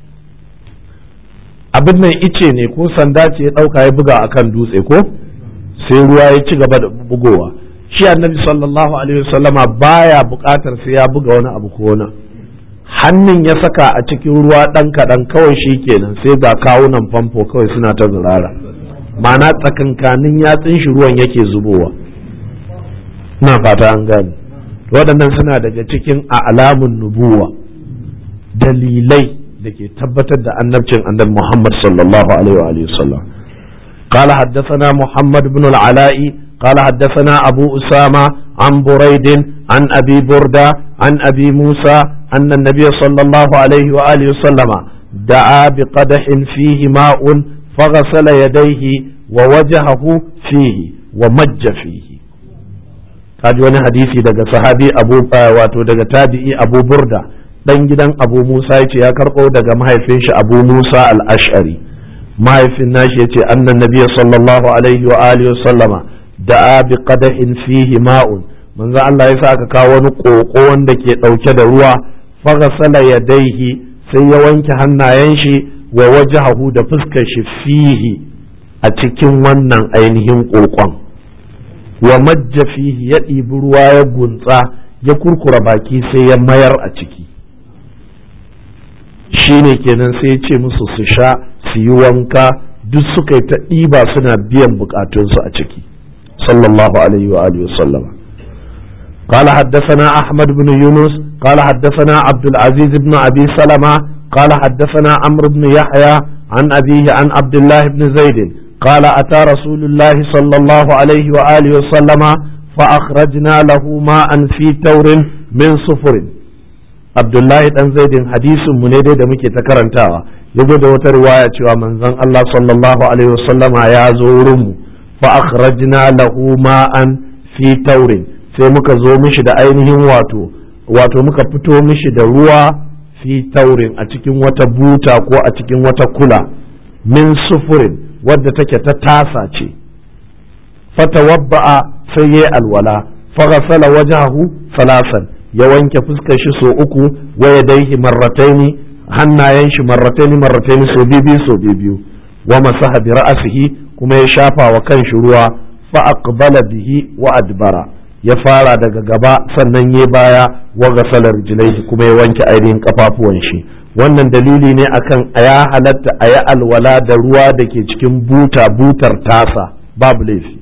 abin nan ice ne ko sanda ce ya dauka ya buga akan dutse ko sai ruwa ya ci gaba da bugowa. Shi annabi sallallahu alaihi wasallama baya buƙatar sai ya buga wani abu ko wani, hannun ya saka a cikin ruwa ɗan kaɗan kawai shi kenan, sai ga kawunan famfo kawai suna ta zurara, ma'ana tsakankanin yatsun shi ruwan yake zubowa. na fata an gane. Waɗannan suna daga cikin alamun nubuwa, dalilai da ke tabbatar da annabcin annabi Muhammad sallallahu alaihi wa sallam. قال حدثنا محمد بن العلاء قال حدثنا أبو أسامة عن بريد عن أبي بردة عن أبي موسى أن النبي صلى الله عليه وآله وسلم دعا بقدح فيه ماء فغسل يديه ووجهه فيه ومج فيه. kaji wani hadisi daga sahabi wato daga tabi'i Abu Burda dan gidan Abu Musa yace ya karɓo daga mahaifin shi Abu Musa al-Ash'ari. mahaifin nashi yace annan nabiyyi sallallahu alaihi wa alihi wa sallama da'a bi qadahin fihi ma'un, manzo Allah ya sa aka kawo wani koko wanda ke dauke da ruwa, faghsala yadayhi, sai ya wanke hannayen shi, wa wajhahu, da fuskar shi, fihi, a cikin wannan ainihin kokon, wa majja fihi, ya ɗibi ruwa ya guntsa ya kurkura baki sai ya mayar a ciki, shine kenan sai ya ce musu su sha su yi wanka, duk suka yi ta ɗiba suna biyan bukatunsu a ciki sallallahu alaihi wa alihi wasallam. قال حدثنا أحمد بن يونس قال حدثنا عبد العزيز بن أبي سلمة قال حدثنا عمرو بن يحيى عن أبيه عن عبد الله بن زيد قال أتى رسول الله صلى الله عليه وآله وسلم فأخرجنا له ماء في تور من صفر. عبد الله بن زيد حديث منيد da muke ta karantawa yazo da wata riwaya cewa manzon Allah sallallahu alaihi wasallam ya zo wurin mu fa akhrajna lahu ma'an fi taurin, sai muka zo mishi da ainihin wato muka fito mishi da ruwa fi taurin a cikin wata buta ko a cikin wata kula min sufurin wadda take ta tasa ce. Fatawabba'a sai yayi alwala, faghasala wajhahu salasan, ya wanke fuskar shi so uku, wa yadayhi marrataini, hannayen shi marrataini so biyu, wa masaha bi ra'sihi, kuma ya shafa wa kanshi ruwa, fa aqbala bihi wa adbara, ya fara daga gaba sannan ya baya, wa ghasala rijlaihi, kuma ya wanke ainihin kafafuwan shi. Wannan dalili ne akan ya halatta a yi alwala da ruwa da ke cikin butar tasa, babu laifi.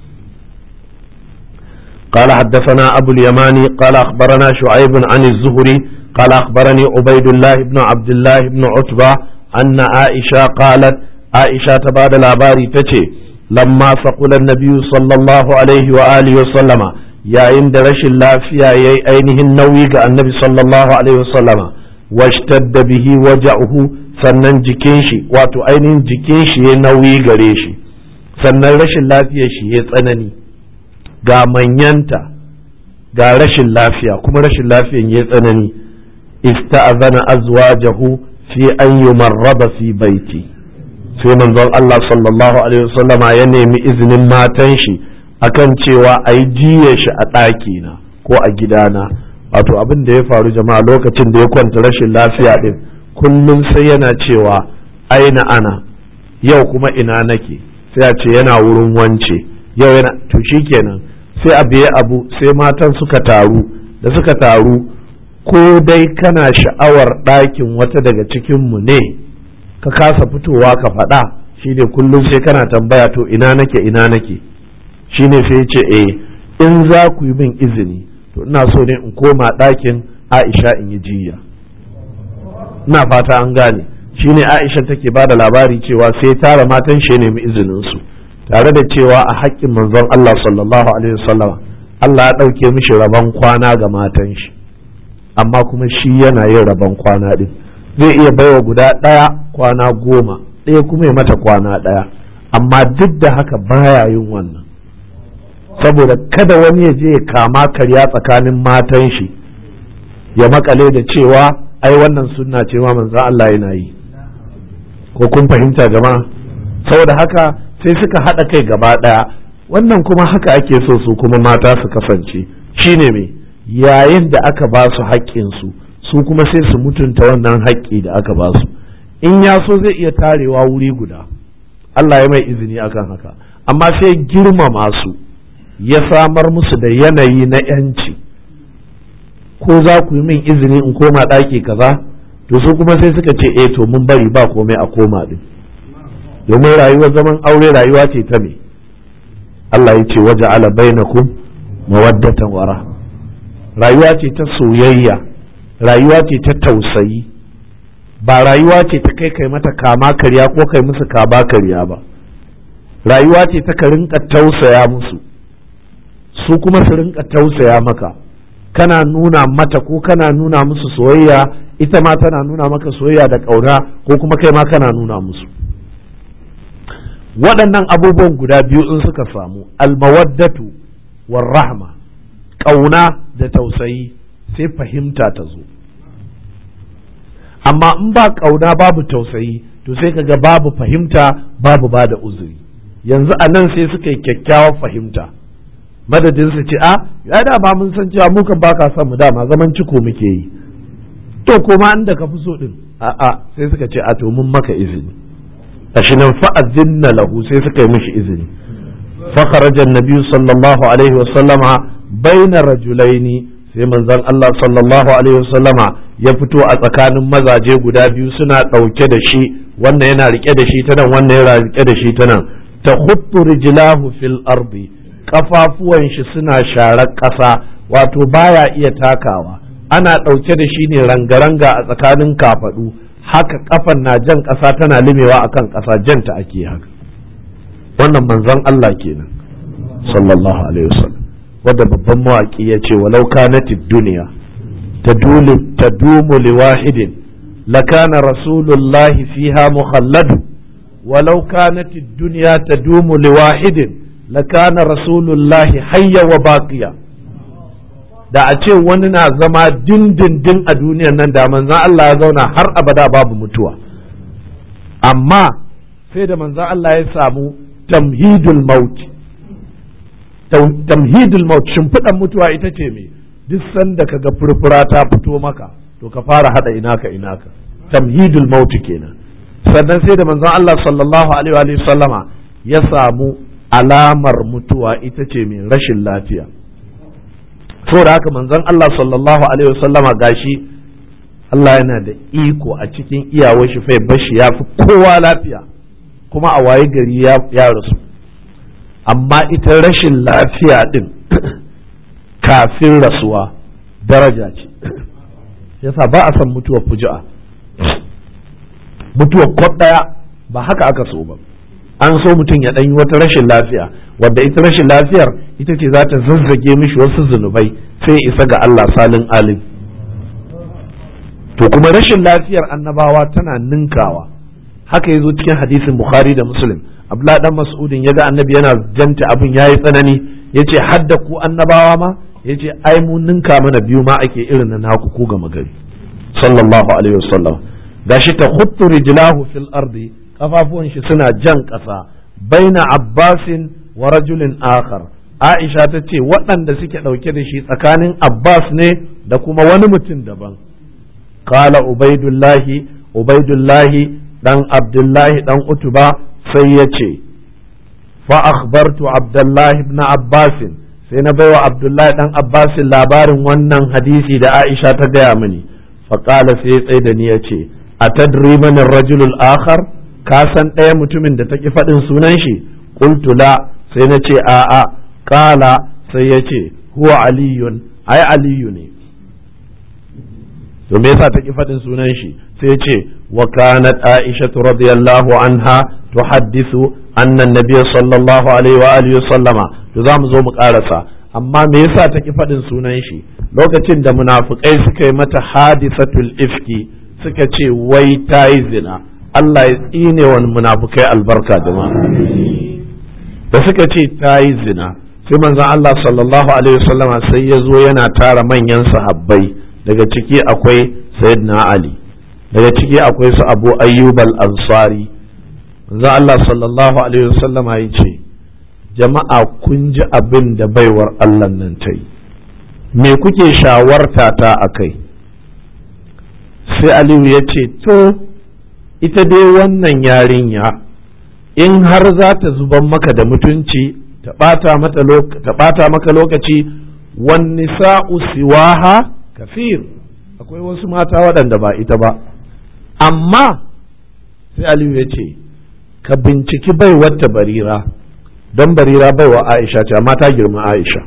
قال حدثنا أبو اليماني قال أخبرنا شعيب عن الزهري قال أخبرني عبيد الله بن عبد الله بن عتبة أن عائشة قالت عائشة تباد العباري تتي لما فقل النبي صلى الله عليه وآله وسلم يا عند رش الله في أينه النوي النبي صلى الله عليه وسلم واشتد به وجعه sannan jikin shi wato ainihin jikin shi ya nauyi gare shi, sannan rashin lafiyar shi ya tsanani, ga manyanta ga rashin lafiya kuma rashin lafiyan ya tsanani. Ista'azana azwajahu fi an yumarraba fi baiti, sai manzon Allah sallallahu alaihi wasallam ya nemi izinin matan shi akan cewa a yi jiye shi a ɗakina ko a gidana. Wato abin da ya faru jama'a lokacin da ya kwanta rashin lafiya din, kullum sai yana cewa aina ana, yau kuma ina nake, sai a ce yana wurin wance, yau yana, to shikenan sai a biye abu, sai matan suka taru, da suka taru, ko dai kana sha'awar ɗakin wata daga cikinmu ne ka kasa fitowa ka faɗa, shi ne kullum sai kana tambaya to ina nake, shi ne sai ce in za ku yi min izini to ina so ne in koma ɗakin Aisha in yi jiya. Ina fata an gane, shi ne Aisha take ba da labari cewa sai tara matan shi nemi izininsu, tare da cewa a haƙƙin manzon Allah sallallahu alaihi wasallam Allah ya ɗauke mishi rabon kwana ga matan shi, amma kuma shi yana yin rabon kwana ɗin, zai iya baiwa guda ɗaya kwana 10, ɗaya kuma ya mata kwana ɗaya, amma duk da haka baya yin wannan saboda kada wani ya je ya kama karya tsakanin matan shi ya makale da cewa ai wannan sunna ce ma manzon Allah yana yi, ko kun fahimta jama'a? Saboda haka sai suka haɗa kai gaba ɗaya. Wannan kuma haka ake so su kuma mata su kasance, shine me, yayin da aka ba su haƙƙinsu su kuma sai su mutunta wannan haƙƙi da aka ba su. In ya so zai iya tarewa wuri guda, Allah ya mai izini akan haka, amma sai girmama su, ya samar musu da yanayi na yanci. Ko za ku yi min izini in koma ɗaki kaza, to su kuma sai suka ce to mun bari ba komai a koma din, domin rayuwar zaman aure rayuwa ce ta me, Allah ya ce waja'ala bainakum mawaddatan wa rahma, rayuwa ce ta soyayya, rayuwa ce ta tausayi, ba rayuwa ce ta kai mata kama karya ko kai musu kaba karya ba, rayuwa ce ta ka rinka tausaya musu, su kuma su rinka tausaya maka, kana nuna mata ko kana nuna musu soyayya, ita ma tana nuna maka soyayya da ƙauna, ko kuma kai ma kana nuna musu. Waɗannan abubuwan guda biyu in suka samu, almawaddatu war rahma, ƙauna da tausayi, sai fahimta ta zo. Amma in ba ƙauna babu tausayi, to sai kaga babu fahimta, babu ba da uzuri. Yanzu a nan sai suka yi kyakkyawar fahimta, madadin su ce ya da ba mun san cewa mukan baka son mu, dama zaman ciko muke yi, to koma inda ka fi so din, sai suka ce to mun maka izini, ashi nan fa'azinna lahu, sai suka yi mishi izini. fa kharaja an-nabi sallallahu alaihi wa sallama baina rajulaini, sai manzon Allah sallallahu alaihi wasallama ya fito a tsakanin mazaje guda biyu suna ɗauke da shi, wannan yana rike da shi ta nan, wannan yana rike da shi ta nan. Ta khuttu rijlahu fil ardi, kafafuwan shi suna sharar ƙasa, wato baya iya takawa, ana ɗauke da shi ne rangaranga a tsakanin kafaɗu, haka kafan na jan ƙasa tana limewa akan ƙasa, janta ake haka. Wannan manzon Allah kenan sallallahu alaihi wasallam, wanda babban mawaki ya ce walau kanatid duniya tadumu liwahidin lakana rasulullahi fiha mukhalladu, walau kanatid duniya tadumu liwahidin lakana rasulullahi hayya wa baqiya. Da a ce wani na zama dindindin a duniyar nan, da manzon Allah ya zauna har abada babu mutuwa. Amma sai da manzon Allah ya samu tamhidul maut. Tamhidul maut, shimfiɗan mutuwa ita ce me? Duk sanda kaga furfura ta fito maka to ka fara hada inaka inaka, tamhidul maut kenan. Sannan sai da manzon Allah sallallahu alaihi wa sallama ya samu alamar mutuwa ita ce mai rashin lafiya. Saboda haka manzon Allah sallallahu alaihi wa sallama gashi Allah yana da iko a cikin iyawar shi fa bashi ya fi kowa lafiya, kuma a waye gari ya rasu. Amma ita rashin lafiya din kafin rasuwa daraja ce, yasa ba a san mutuwar fuji'a, mutuwar kwab daya ba haka aka so ba. An so mutum ya ɗanyi wata rashin lafiya, wadda ita rashin lafiyar ita ce za ta zazzage mishi wasu zunubai sai isa ga Allah salin alim. To kuma rashin lafiyar annabawa tana ninkawa, haka yazo cikin hadisin Bukhari da Muslim. Abdullah dan Mas'udin yaga annabi yana janta abin yayi tsanani, yace hadda ku annabawa ma, yace ai mu ninka mana biyu ma ake irin na naku ku ga magari sallallahu alaihi wasallam. Gashi ta khuttu rijlahu fil ardi, kafafuwan shi suna jan ƙasa, baina Abbasin wa rajulin akhar. Aisha ta ce waɗanda suke ɗauke da shi tsakanin Abbas ne da kuma wani mutum daban. Kala Ubaidullahi dan Abdullahi dan Utuba sai ya ce, fa akhbartu Abdullahi ibn Abbasin, sai na baiwa Abdullahi dan Abbasin labarin wannan hadisi da Aisha ta gaya mini. Fa kala sai ya tsaye da ni ya ce, atadri man ar-rajulul akhar, ka san ɗaya mutumin da ta ki faɗin sunan shi? Qultu la, sai na ce a'a. Kala sai ya ce huwa aliyun, ai aliyu ne. To me yasa ta ki faɗin sunan shi? Sai ya ce wa kanat Aisha radiyallahu anha tuhaddisu anna an-nabiy sallallahu alaihi wa alihi sallama. To za mu zo mu karasa, amma me yasa ta ki faɗin sunan shi? Lokacin da munafikai suka yi mata hadisatul ifki, suka ce wai ta yi zina. Allah ya tsine wa munafukai albarka jama'a. Da suka ce ta yi zina, sai manzon Allah sallallahu alaihi wasallam sai ya zo yana tara manyan sahabbai, daga ciki akwai Sayyidina Ali, daga ciki akwai su Abu Ayyub al-Ansari. Manzon Allah sallallahu alaihi wasallam ya ce, jama'a kun ji abin da baiwar Allah nan ta yi, me kuke shawarta ta akai? Sai Aliyu ya ce to ita dai wannan yarinya in har za ta zuban maka da mutunci, ta ɓata maka lokaci, wan nisa'u siwaha kafir, akwai wasu mata waɗanda ba ita ba. Amma sai Aliyu ya ce ka binciki baiwarta Barira, don Barira baiwa Aisha ce amma ta girma Aisha.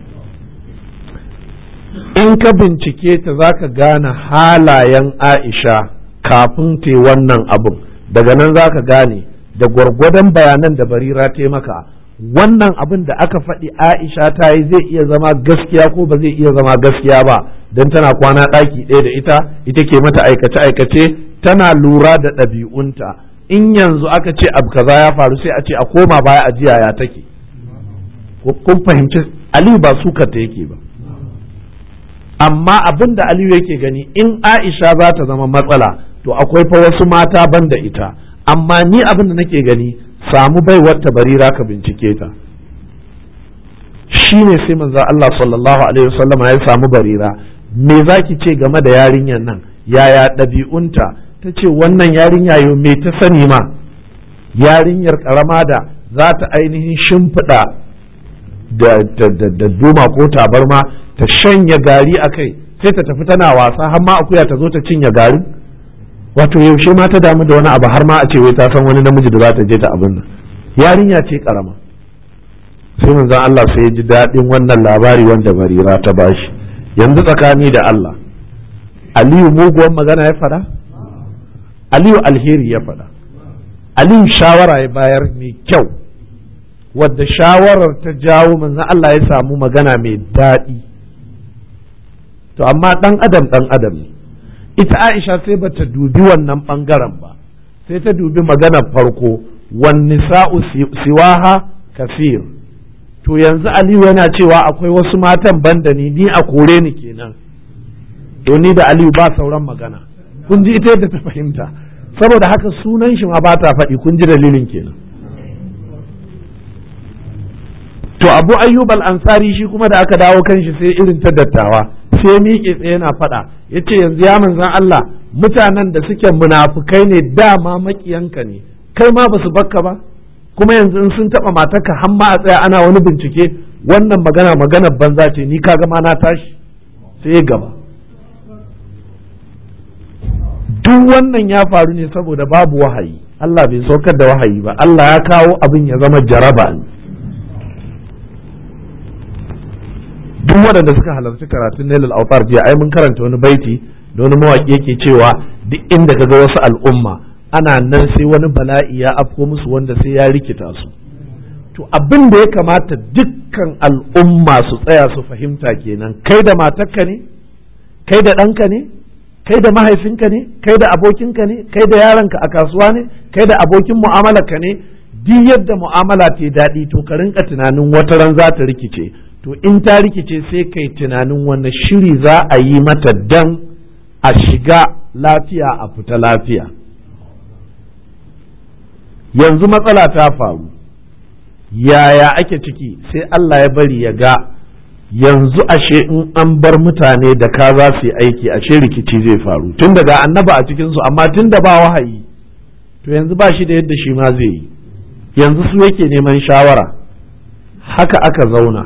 In ka bincike ta za ka gane halayen Aisha kafin te wannan abun, daga nan za ka gane da gwargwadon bayanan da Barira ta maka, wannan abin da aka faɗi Aisha ta yi zai iya zama gaskiya ko ba zai iya zama gaskiya ba, don tana kwana ɗaki ɗaya da ita ke mata aikace-aikace, tana lura da ɗabi'unta. In yanzu aka ce abu kaza ya faru sai a ce a koma baya a jiya ya take. Kun fahimci Aliyu ba suka ta yake ba, amma abin da Aliyu yake gani in Aisha za ta zama matsala to akwai fa wasu mata ban da ita, amma ni abin da nake gani samu baiwar ta Barira ka bincike ta. Shine sai manzo Allah sallallahu alaihi wasallam ya samu Barira, me zaki ce game da yarinyar nan, yaya ɗabi'unta? Ta ce wannan yarinya yau me ta sani ma, yarinyar karama da za ta ainihin shimfiɗa da duma ko tabarma ta shanya gari a kai sai ta tafi tana wasa har ma akuya ta zo ta cinye garin. Wato yaushe ma ta damu da wani abu har ma a ce wai ta san wani namiji da za ta je ta abin nan. Yarinya ce karama. Sai manzon Allah sai ya ji daɗin wannan labari wanda Barira ta bashi. Yanzu tsakani da Allah, Aliyu muguwan magana ya faɗa? Aliyu alheri ya faɗa. Aliyu shawara ya bayar mai kyau, wadda shawarar ta jawo manzon Allah ya samu magana mai daɗi. To amma ɗan adam ne. Ita Aisha sai bata dubi wannan ɓangaren ba, sai ta dubi maganar farko, wan nisa'u siwaha kafir. To yanzu Aliyu yana cewa akwai wasu matan banda ni a kore ni kenan. To ni da Aliyu ba sauran magana. Kun ji ita yadda ta fahimta. Saboda haka sunan shi ma ba ta faɗi, kun ji dalilin kenan. To Abu Ayyub al-Ansari shi kuma da aka dawo kan shi sai irin ta dattawa, sai miƙe tsaye yana faɗa, yace yanzu ya manzan Allah, mutanen da suke munafukai ne dama maƙiyanka ne, kai ma basu bakka ba, kuma yanzu in sun taɓa matarka har ma a tsaya ana wani bincike, wannan magana banza ce, ni kaga ma na tashi sai gaba. Duk wannan ya faru ne saboda babu wahayi, Allah bai saukar da wahayi ba, Allah ya kawo abin ya zama jaraba ne. Duk waɗanda suka halarci karatun Nailul Awtar jiya ai mun karanta wani baiti da wani mawaƙi yake cewa duk inda kaga wasu al'umma ana nan sai wani bala'i ya afko musu wanda sai ya rikita su. To abin da ya kamata dukkan al'umma su tsaya su fahimta kenan, kai da matarka ne, kai da ɗanka ne, kai da mahaifinka ne, kai da abokinka ne, kai da yaronka a kasuwa ne, kai da abokin mu'amalarka ne, duk yadda mu'amala ta daɗi to ka rinka tunanin wata ran za ta rikice. To in ta rikice sai kai tunanin wanne shiri za a yi mata dan a shiga lafiya a fita lafiya. Yanzu matsala ta faru, yaya ake ciki sai Allah ya bari ya ga yanzu ashe in an bar mutane da ka za su yi aiki ashe rikici zai faru, tun daga annaba a cikinsu amma tun da ba wahayi to yanzu ba shi da yadda shi ma zai yi, yanzu su yake neman shawara. Haka aka zauna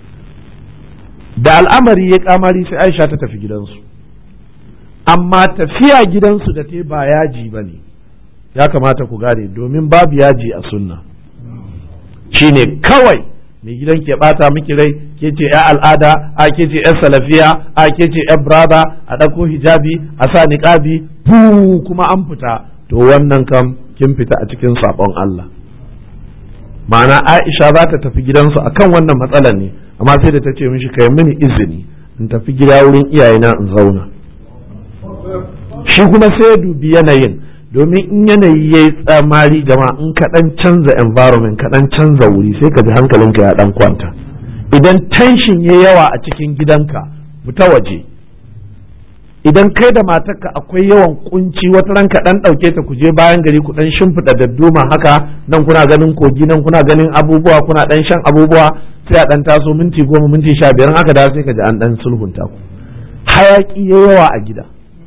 da al'amari ya kamari sai Aisha ta tafi gidansu, amma tafiya gidansu da te ba yaji ba ne, ya kamata ku gane, domin babu yaji a sunna. Shine kawai mai gidan ke bata miki rai, ke ce ya al'ada, a ke ce ya salafiya, a ke ce ya brada, a ɗauko hijabi a sa niqabi fu kuma an fita, to wannan kam kin fita a cikin sabon Allah. Ma'ana Aisha za ta tafi gidansu akan wannan matsalar ne, amma sai da ta ce mishi kai mini izini in tafi gida wurin iyayena in zauna. Shi kuma sai ya dubi yanayin, domin in yanayi ya yi tsamari gama in ka ɗan canza environment, ka ɗan canza wuri sai ka ji hankalinka ya ɗan kwanta. Idan tension ya yawa a cikin gidanka fita waje. Idan kai da matarka akwai yawan kunci, wata ranka ɗan ɗauke ta ku je bayan gari ku ɗan shimfiɗa dadduma haka, nan kuna ganin kogi, nan kuna ganin abubuwa, kuna ɗan shan abubuwa, sai a ɗan taso minti 10 minti 15 haka da sai ka ji an ɗan sulhunta ku. Hayaƙi ya yawa a gida.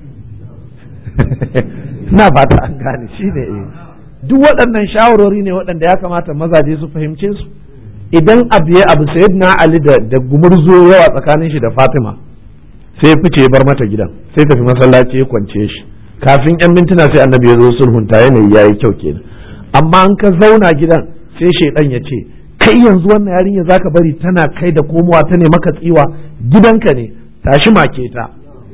Na fata an gane shi ne. Duk waɗannan shawarwari ne waɗanda ya kamata mazaje su fahimce su. Idan abu ya abu, Sayyidina Ali da gumurzo yawa tsakanin shi da Fatima, sai ya fice ya bar mata gidan, sai tafi masallaci ya kwance shi, kafin 'yan mintuna sai annabi ya zo sulhunta, yanayi yayi kyau kenan. Amma an ka zauna gidan sai shaidan ya ce kai yanzu wannan yarinya zaka bari tana kai da komowa ta ne maka tsiwa, gidanka ne, tashi make ta.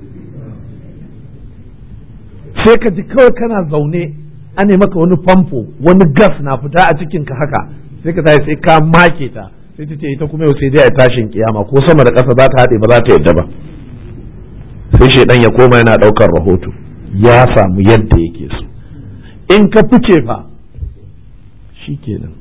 Sai ka ji kawai kana zaune an ne maka wani famfo, wani gas na fita a cikinka haka, sai ka tashi sai ka make ta, sai ta ce ita kuma yau sai dai a tashin kiyama ko sama da ƙasa za ta haɗe ba za ta yadda ba. Sai shaidan ya koma yana ɗaukar rahoto, ya samu yadda yake so. In ka fice fa shi kenan.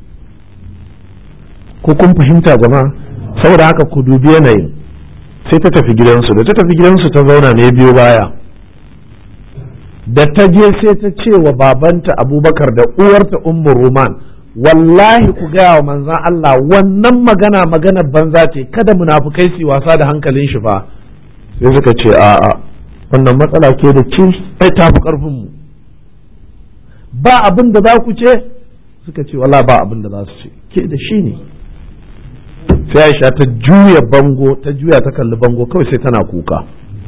Ko kun fahimta jama'a? Saboda haka ku dubi yanayin. Sai ta tafi gidansu, da ta tafi gidansu ta zauna ne biyo baya. Da ta je sai ta ce wa babanta Abubakar da uwarta Ummu Ruman, wallahi ku gaya wa manzan Allah wannan magana banza ce, kada munafukai su wasa da hankalin shi fa. Sai suka ce a'a, wannan matsala ke da ce sai ta fi karfin mu. Ba abin da za ku ce? Suka ce wallahi ba abin da za su ce, ke da shi ne. sai Aisha ta juya ta kalli bango kawai sai tana kuka.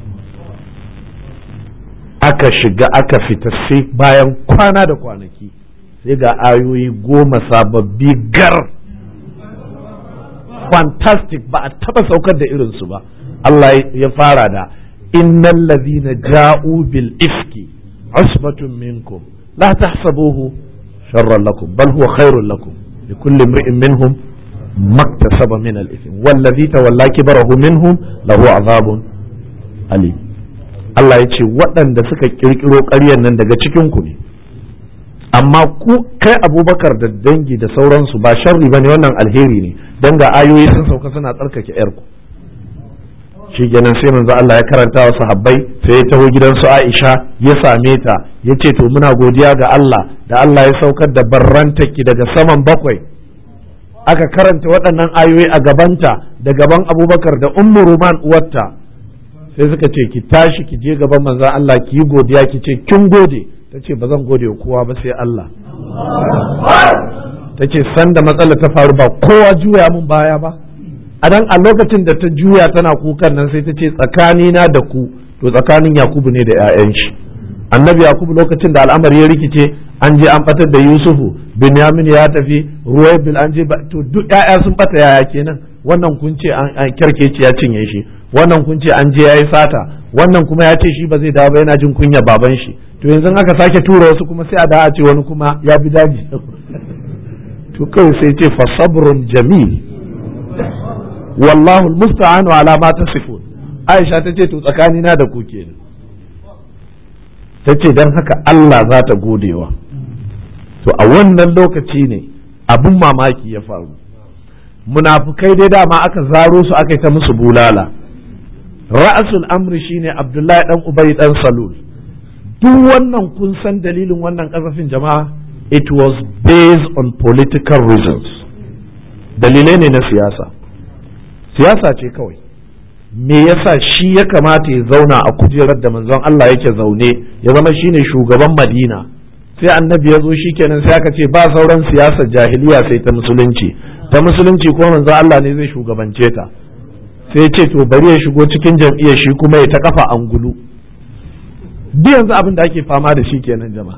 Aka shiga aka fita sai bayan kwana da kwanaki sai ga ayoyi 10 sababbi gar, fantastic, ba a taba saukar da irinsu ba. Allah ya fara da innal ladhina ja'u bil ifki usbatun minkum la tahsabuhu sharran lakum bal huwa khairun lakum likulli imri'in minhum maktasaba min al-ithm wallazi tawalla kibarahu minhum lahu azabun alim. Allah ya ce waɗanda suka kirkiro ƙaryar nan daga cikin ku ne, amma ku kai Abubakar da dangi da sauransu ba sharri bane, wannan alheri ne, dan ga ayoyi sun sauka suna tsarkake yarku. Shi kenan sai manzo Allah ya karanta wa sahabbai, sai ya taho gidan su Aisha ya same ta, ya ce to muna godiya ga Allah da Allah ya saukar da barrantaki daga saman bakwai. Aka karanta waɗannan ayoyi a gabanta da gaban Abubakar da Ummu Ruman uwarta, sai suka ce ki tashi ki je gaban manzo Allah ki yi godiya, ki ce kin gode. Ta ce ba zan gode wa kowa ba sai Allah. Ta ce sanda matsala ta faru ba kowa juya mun baya ba. A dan a lokacin da ta juya tana kukan nan sai ta ce tsakanina da ku to tsakanin Yakubu ne da 'ya'yan shi. Annabi Yakubu lokacin da al'amari ya rikice an je an batar da Yusufu, Binyamin ya tafi, Ruwaibil an je to duk 'ya'ya sun bata, yaya kenan? Wannan kun ce an kyarkeci ya cinye shi, wannan kun ce an je yayi sata, wannan kuma ya ce shi ba zai dawo ba yana jin kunya baban shi. To yanzu aka sake tura wasu kuma sai a da a ce wani kuma ya bi daji. To kawai sai ce fa sabrun jamil wallahu almusta'anu ala ma tasifun. Aisha ta ce to tsakanina da ku kenan. Ta ce dan haka Allah za ta godewa. To a wannan lokaci ne abun mamaki ya faru. Munafukai dai dama aka zaro su aka yi ta musu bulala. Ra'asul amri shine Abdullahi dan Ubay dan Salul. Duk wannan kun san dalilin wannan kasafin jama'a, it was based on political reasons. Dalilai ne na siyasa ce kawai. Me yasa shi ya kamata ya zauna a kujerar da manzon Allah yake zaune, ya zama shine shugaban Madina, sai annabi ya zo shikenan sai aka ce ba sauran siyasar jahiliya sai ta musulunci ko manzon Allah ne zai shugabance ta, sai ce to bari ya shigo cikin jam'iyyar shi kuma ya ta kafa angulu. Duk yanzu abin da ake fama da shi kenan jama'a.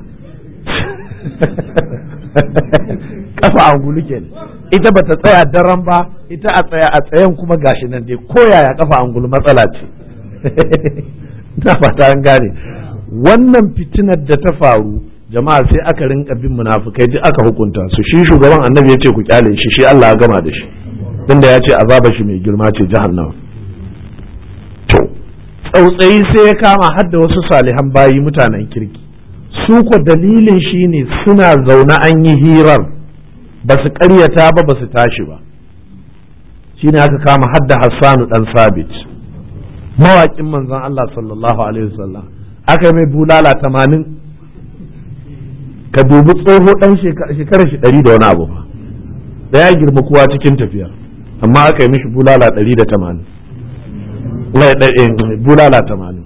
Kafa angulu kenan, ita ba ta tsaya daren ba, ita a tsayen kuma gashi nan dai ko yaya kafa angulu matsala ce. Na fata an gane. Wannan fitinar da ta faru jama'a sai aka rinka bin munafukai duk aka hukunta su. Shi shugaban annabi ya ce ku kyale shi Allah ya gama da shi, tunda ya ce azaba shi mai girma ce jahannama. To tsautsayi sai ya kama har da wasu salihan bayi mutanen kirki, su ko dalilin shi ne suna zaune an yi hirar ba su karyata ba su tashi ba. Shi ne aka kama har da Hassanu dan Sabit, mawaƙin manzon Allah sallallahu alaihi wasallam, aka yi mai bulala 80. Ka dubi tsoho dan shekara shi 100 da wani abu ba, da ya girma kowa cikin tafiyar, amma aka yi mishi bulala 180. Bulala 80.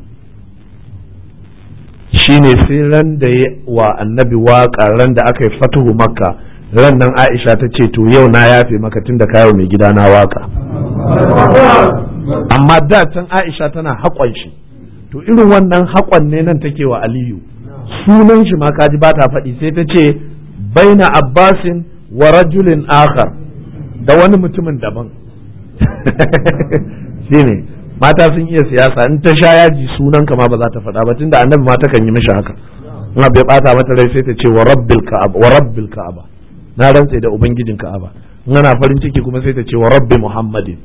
Shi ne sai ran da ya wa annabi waƙa, ran da aka yi fatuhu Makka, ran nan Aisha ta ce to yau na yafe maka tunda kayo mai gida na waka. Amma da can Aisha tana haƙon shi, to irin wannan haƙon ne nan take wa Aliyu, sunan shi ma kaji ba ta faɗi, sai ta ce baina Abbasin wa rajulin akhar, da wani mutumin daban. Shine mata sun iya siyasa, in ta sha yaji sunan ka ma ba za ta faɗa ba, tunda annabi ma takan yi mishi haka. In bai bata mata rai sai ta ce wa rabbil ka'aba, na rantse da ubangijin ka'aba. In ana farin ciki kuma sai ta ce wa rabbi Muhammadin.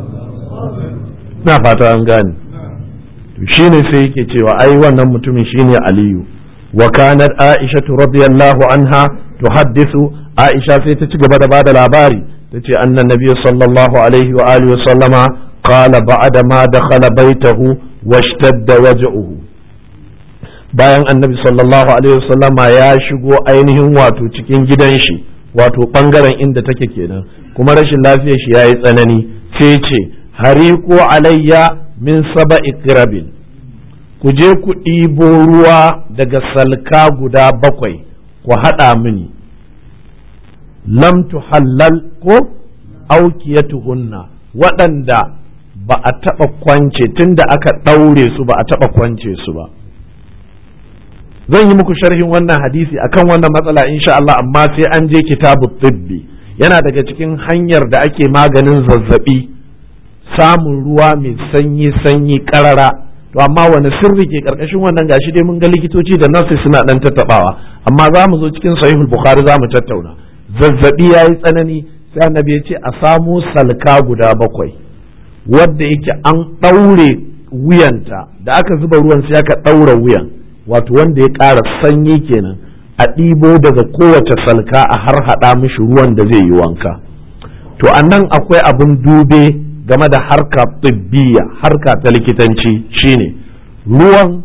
Na fata an gane. To shine sai yake cewa ai wannan mutumin shine Aliyu. Wa kanat Aisha radiyallahu anha tuhaddithu, Aisha sai ta ci gaba da bada labari, tace annan nabiyyu sallallahu alaihi wa alihi wa sallama qala ba'da ma dakhala baytahu washtadda waj'uhu. Bayan annabi sallallahu alaihi wa sallama ya shigo ainihin wato cikin gidan shi, wato bangaren inda take kenan, kuma rashin lafiyar shi yayi tsanani, sai ce hariqu alayya min sab'i qirabin, ku je ku ɗibo ruwa daga salka guda 7 ku haɗa mini, lam tuhallal ko aukiyatuhunna waɗanda ba a taɓa kwance tunda aka ɗaure su ba a taɓa kwance su ba. Zan yi muku sharhin wannan hadisi akan wannan matsala insha Allah, amma sai an je kitabu tibbi. Yana daga cikin hanyar da ake maganin zazzabi samun ruwa mai sanyi karara. To amma wani sirri ke karkashin wannan gashi dai mun ga likitoci da nurses suna dan tattabawa, amma za mu zo cikin sahihul bukhari za mu tattauna. Zazzabi yayi tsanani sai annabi ya ce a samu salka guda 7 wadda yake an ɗaure wuyanta, da aka zuba ruwan sai aka ɗaura wuyan, wato wanda ya ƙara sanyi kenan, a ɗibo daga kowace salka a har haɗa mishi ruwan da zai yi wanka. To annan akwai abin dube game da harka tibbiya, harka ta likitanci, shine ruwan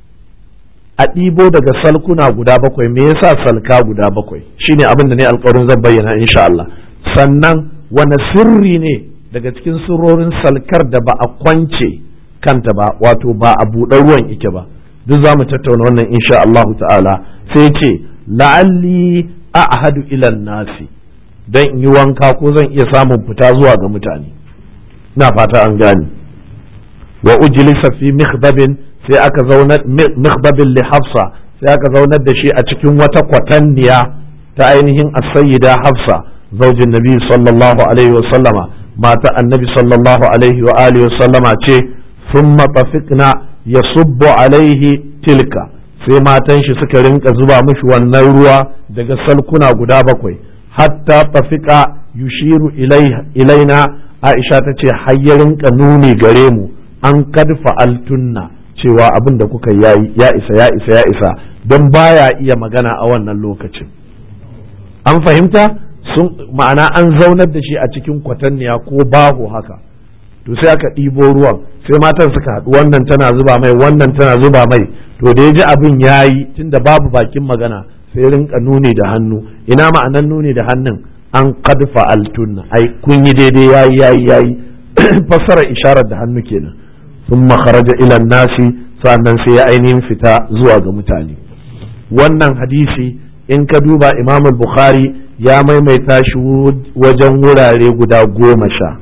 a ɗibo daga salkuna guda 7. Me yasa salka guda 7? Shine abin da ne alƙawarin zan bayyana insha Allah. Sannan wani sirri ne daga cikin sirrorin salkar da ba a kwance kanta ba, wato ba a buɗe ruwan ike ba, duk za mu tattauna wannan insha Allah ta'ala. Sai ce la'alli a'hadu ilan nasi, dan in yi wanka ko zan iya samun fita zuwa ga mutane. Na fata an gane. Wa ujlisa fi mikhdabin, sai aka zaunar mikhdabin li Hafsa, sai aka zaunar da shi a cikin wata kwatanniya ta ainihin as-sayyida Hafsa zaujin Nabi sallallahu alaihi wa sallama, mata annabi sallallahu alaihi wa alihi wa sallama ce. Thumma tafiqna yasubbu alaihi tilka, sai matan shi suka rinka zuba mishi wannan ruwa daga salkuna guda 7, hatta tafiqa yushiru ilaina. Aisha ta ce har ya rinka nuni gare mu, an kadfa altunna, cewa abin da kuka yayi ya isa, don baya iya magana a wannan lokacin. An fahimta? Ma'ana an zaunar da shi a cikin kwatanniya ko baho haka, to sai aka ɗibo ruwan, sai matan suka haɗu, wannan tana zuba mai, wannan tana zuba mai. To da ya ji abin yayi, tunda babu bakin magana, sai rinka nuni da hannu. Ina ma'anan nuni da hannun? An kadfa altunna, ai kun yi daidai, yayi fassara isharar da hannu kenan. Thumma kharaja ila nasi, sannan sai ya ainihin fita zuwa ga mutane. Wannan hadisi in ka duba Imam Bukhari ya maimaita shi wajen wurare guda 10.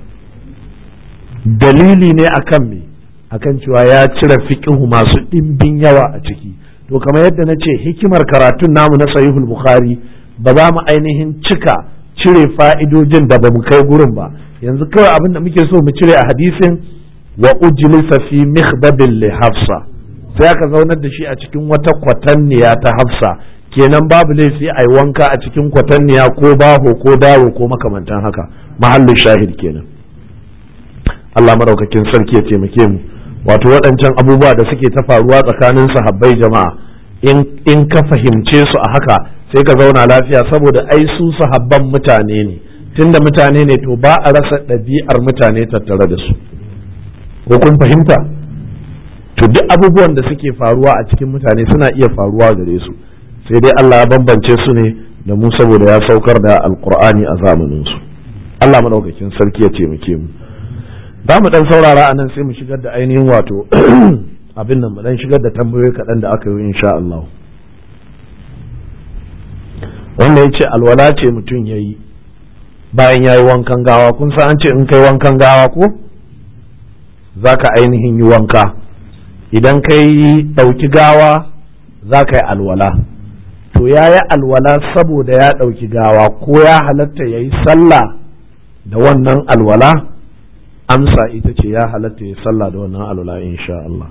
Dalili ne akan me? Akan cewa ya cire fiqhu masu ɗimbin yawa a ciki. To kamar yadda na ce, hikimar karatun namu na sahihul Bukhari ba za mu ainihin cire fa'idojin da ba mu kai gurin ba. Yanzu kawai abin da muke so mu cire a hadisin, wa ujlisa fi mikhdabin li Hafsa, sai aka zaunar da shi a cikin wata kwatanniya ta Hafsa. Kenan babu laifi a yi wanka a cikin kwatanniya ko baho ko dawo ko makamantan haka. Mahallin shahid kenan. Allah madaukakin sarki ya taimake mu. Wato waɗancan abubuwa da suke ta faruwa tsakanin sahabbai jama'a, in ka fahimce su a haka sai ka zauna lafiya, saboda ai su sahabban mutane ne. Tunda mutane ne, to ba a rasa ɗabi'ar mutane tattare da su. Ko kun fahimta? To duk abubuwan da suke faruwa a cikin mutane suna iya faruwa gare su, sai dai Allah ya bambance su ne da mu saboda ya saukar da alkur'ani a zamanin su. Allah madaukakin sarki ya taimake mu. Za mu dan saurara a nan sai mu shigar da ainihin wato abin nan, mu dan shigar da tambayoyi kaɗan da aka yi insha Allah. Wanda ya ce alwala ce mutum ya yi bayan ya yi wankan gawa. Kun san an ce in kai wankan gawa ko za ka ainihin yi wanka, idan kai ɗauki gawa za ka yi alwala. To ya yi alwala saboda ya ɗauki gawa, ko ya halatta ya yi sallah da wannan alwala? Amsa ita ce ya halatta ya yi sallah da wannan alwala insha Allah.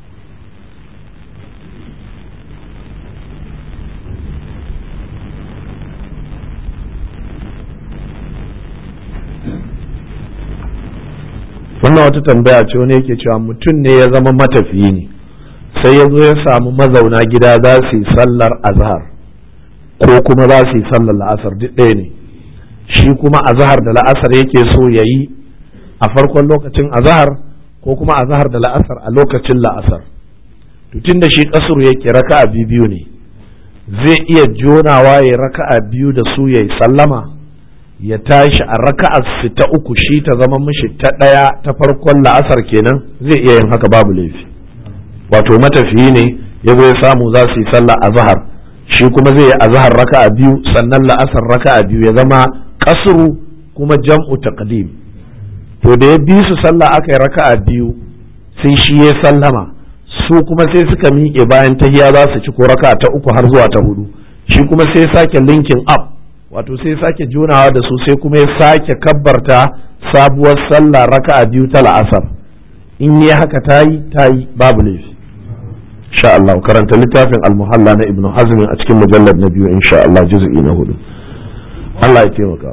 Wannan wata tambaya ce, wani yake cewa mutum ne ya zama matafiyi ne, sai ya zo ya samu mazauna gida za su yi sallar azhar ko kuma za su yi sallar la'asar, duk ɗaya ne. Shi kuma azhar da la'asar yake so ya yi a farkon lokacin azhar, ko kuma azhar da la'asar a lokacin la'asar. Tun da shi kasuru yake raka'a biyu ne, zai iya jonawa ya raka'a 2 da su ya yi sallama, ya tashi a raka'ar ta 3 shi ta zama mishi ta 1 ta farkon la'asar kenan, zai iya yin haka babu laifi. Wato matafiyi ne ya zo ya samu za su yi sallah azhar, shi kuma zai yi azhar raka'a 2 sannan la'asar raka'a 2, ya zama kasuru kuma jam'u taqdim. To da ya bi su sallah aka yi raka'a biyu sai shi ya sallama, su kuma sai suka miƙe bayan tahiya za su ci ko raka'a ta uku har zuwa ta hudu, shi kuma sai sake linking up, wato sai sake junawa da su, sai kuma ya sake kabbarta sabuwar sallah raka'a biyu ta la'asar. In yi haka tayi babu laifi insha Allah. Karanta littafin al-muhalla na ibnu hazm a cikin mujallad na biyu insha Allah, juz'i na 4. Allah ya taimaka.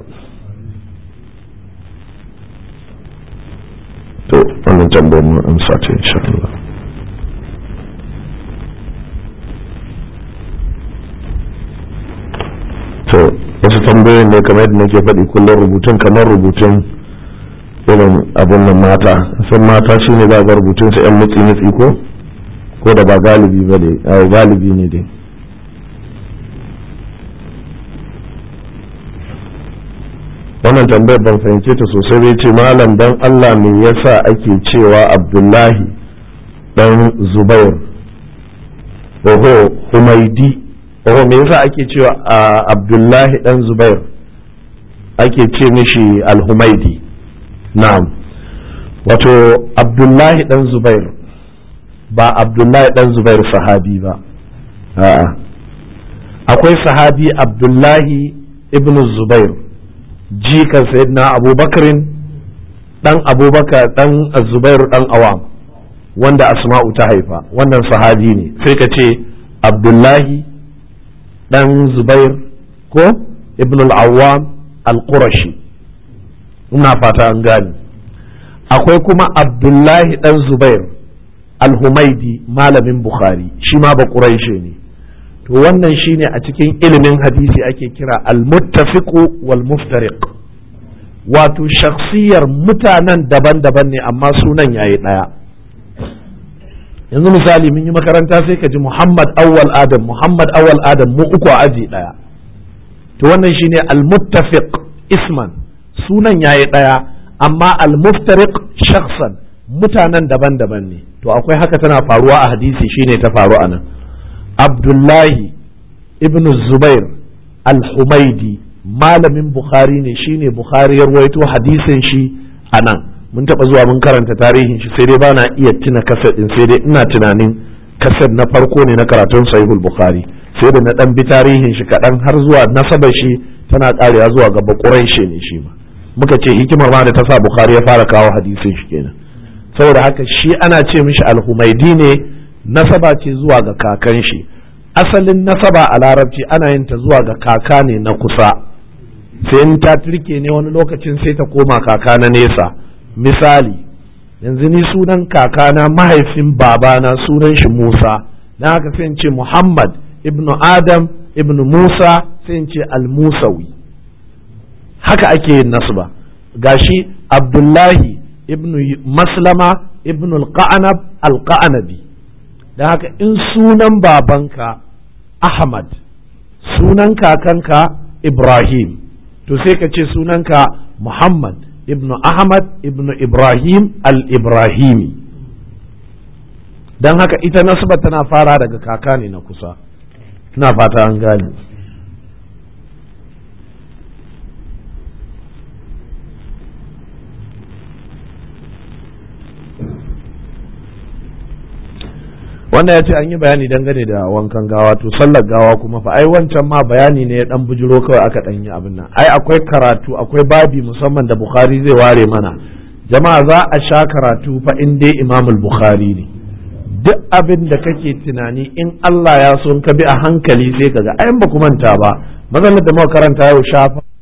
To wannan tambayar mu amsa ta insha Allah. To wasu tambayoyin ne kamar yadda nake faɗi kullum, rubutun kamar rubutun irin abun nan mata, san mata shine za ga rubutun su yan mutsi ko da ba galibi ba ne, galibi ne dai. Wannan tambayar ban fahimce ta sosai bai ce malam dan Allah me yasa ake cewa Abdullahi dan Zubair Humaidi, me yasa ake cewa Abdullahi dan Zubair ake ce mishi al-Humaidi? Na'am, wato Abdullahi dan Zubair ba Abdullahi dan Zubair sahabi ba, a'a, akwai sahabi Abdullahi ibn Zubair jikan sayyidina Abubakarin dan Abubakar dan Zubair dan Awam wanda Asma'u ta haifa, wannan sahabi ne. Sai ka ce Abdullahi dan Zubair ko ibn al-Awwam al-Qurashi, ina fata an gane. Akwai kuma Abdullahi dan Zubair al-Humaidi malamin Bukhari, shi ma ba Quraishi ne. To wannan shine a cikin ilimin hadisi ake kira al-muttafiqu wal muftariq, wato shakhsiyar mutanen daban-daban ne amma sunan yayi daya. Yanzu misali mun yi makaranta sai ka ji Muhammad Awwal Adam mu uku a aji daya, to wannan shine al-muttafiq isman, sunan yayi daya, amma al-muftariq shakhsan mutanen daban-daban ne. To akwai haka tana faruwa a hadisi, shine ta faru anan. Abdullahi ibn Zubair al-Humaidi malamin Bukhari ne, shine Bukhari ya rawaito hadisin shi anan. Mun taɓa zuwa mun karanta tarihin shi, sai dai bana iya tuna kasar din, sai dai ina tunanin kasar na farko ne na karatun Sahihul Bukhari, sai da na dan bi tarihin shi kaɗan har zuwa nasabar shi tana ƙarewa zuwa ga Quraishi ne shi ma. Muka ce hikimar ma da ta sa Bukhari ya fara kawo hadisin shi kenan. Saboda haka shi ana ce mishi al-Humaidi ne, nasaba ce zuwa ga kakan shi. Asalin nasaba a larabci ana yin ta zuwa ga kaka ne na kusa, sai in ta turke ne wani lokacin sai ta koma kaka na nesa. Misali, yanzu ni sunan kakana mahaifin babana sunan shi Musa, na haka sai in ce Muhammad ibnu Adam ibnu Musa, sai in ce al-Musawi. Haka ake yin nasba. Gashi Abdullahi ibnu Maslama ibnu al-Qa'nab al-Qa'nabi. Da haka in sunan babanka Ahmad, sunan kakanka Ibrahim, to sai ka ce sunanka Muhammad ibn Ahmad ibn Ibrahim al-Ibrahimi. don haka ita nasaba tana fara daga kaka ne na kusa. ina fata an gane. wanda ya ce an yi bayani dangane da wankan gawa, to sallar gawa kuma fa ai wancan ma bayani ne ya dan bujiro kawai aka dan yi abin nan. Ai akwai karatu, akwai babi musamman da Bukhari zai ware mana. Jama'a za a sha karatu fa in dai Imam Bukhari ne. Duk abin da kake tunani in Allah ya so ka bi a hankali sai kaga ai ba ku manta ba. Maganar da muka karanta yau shafa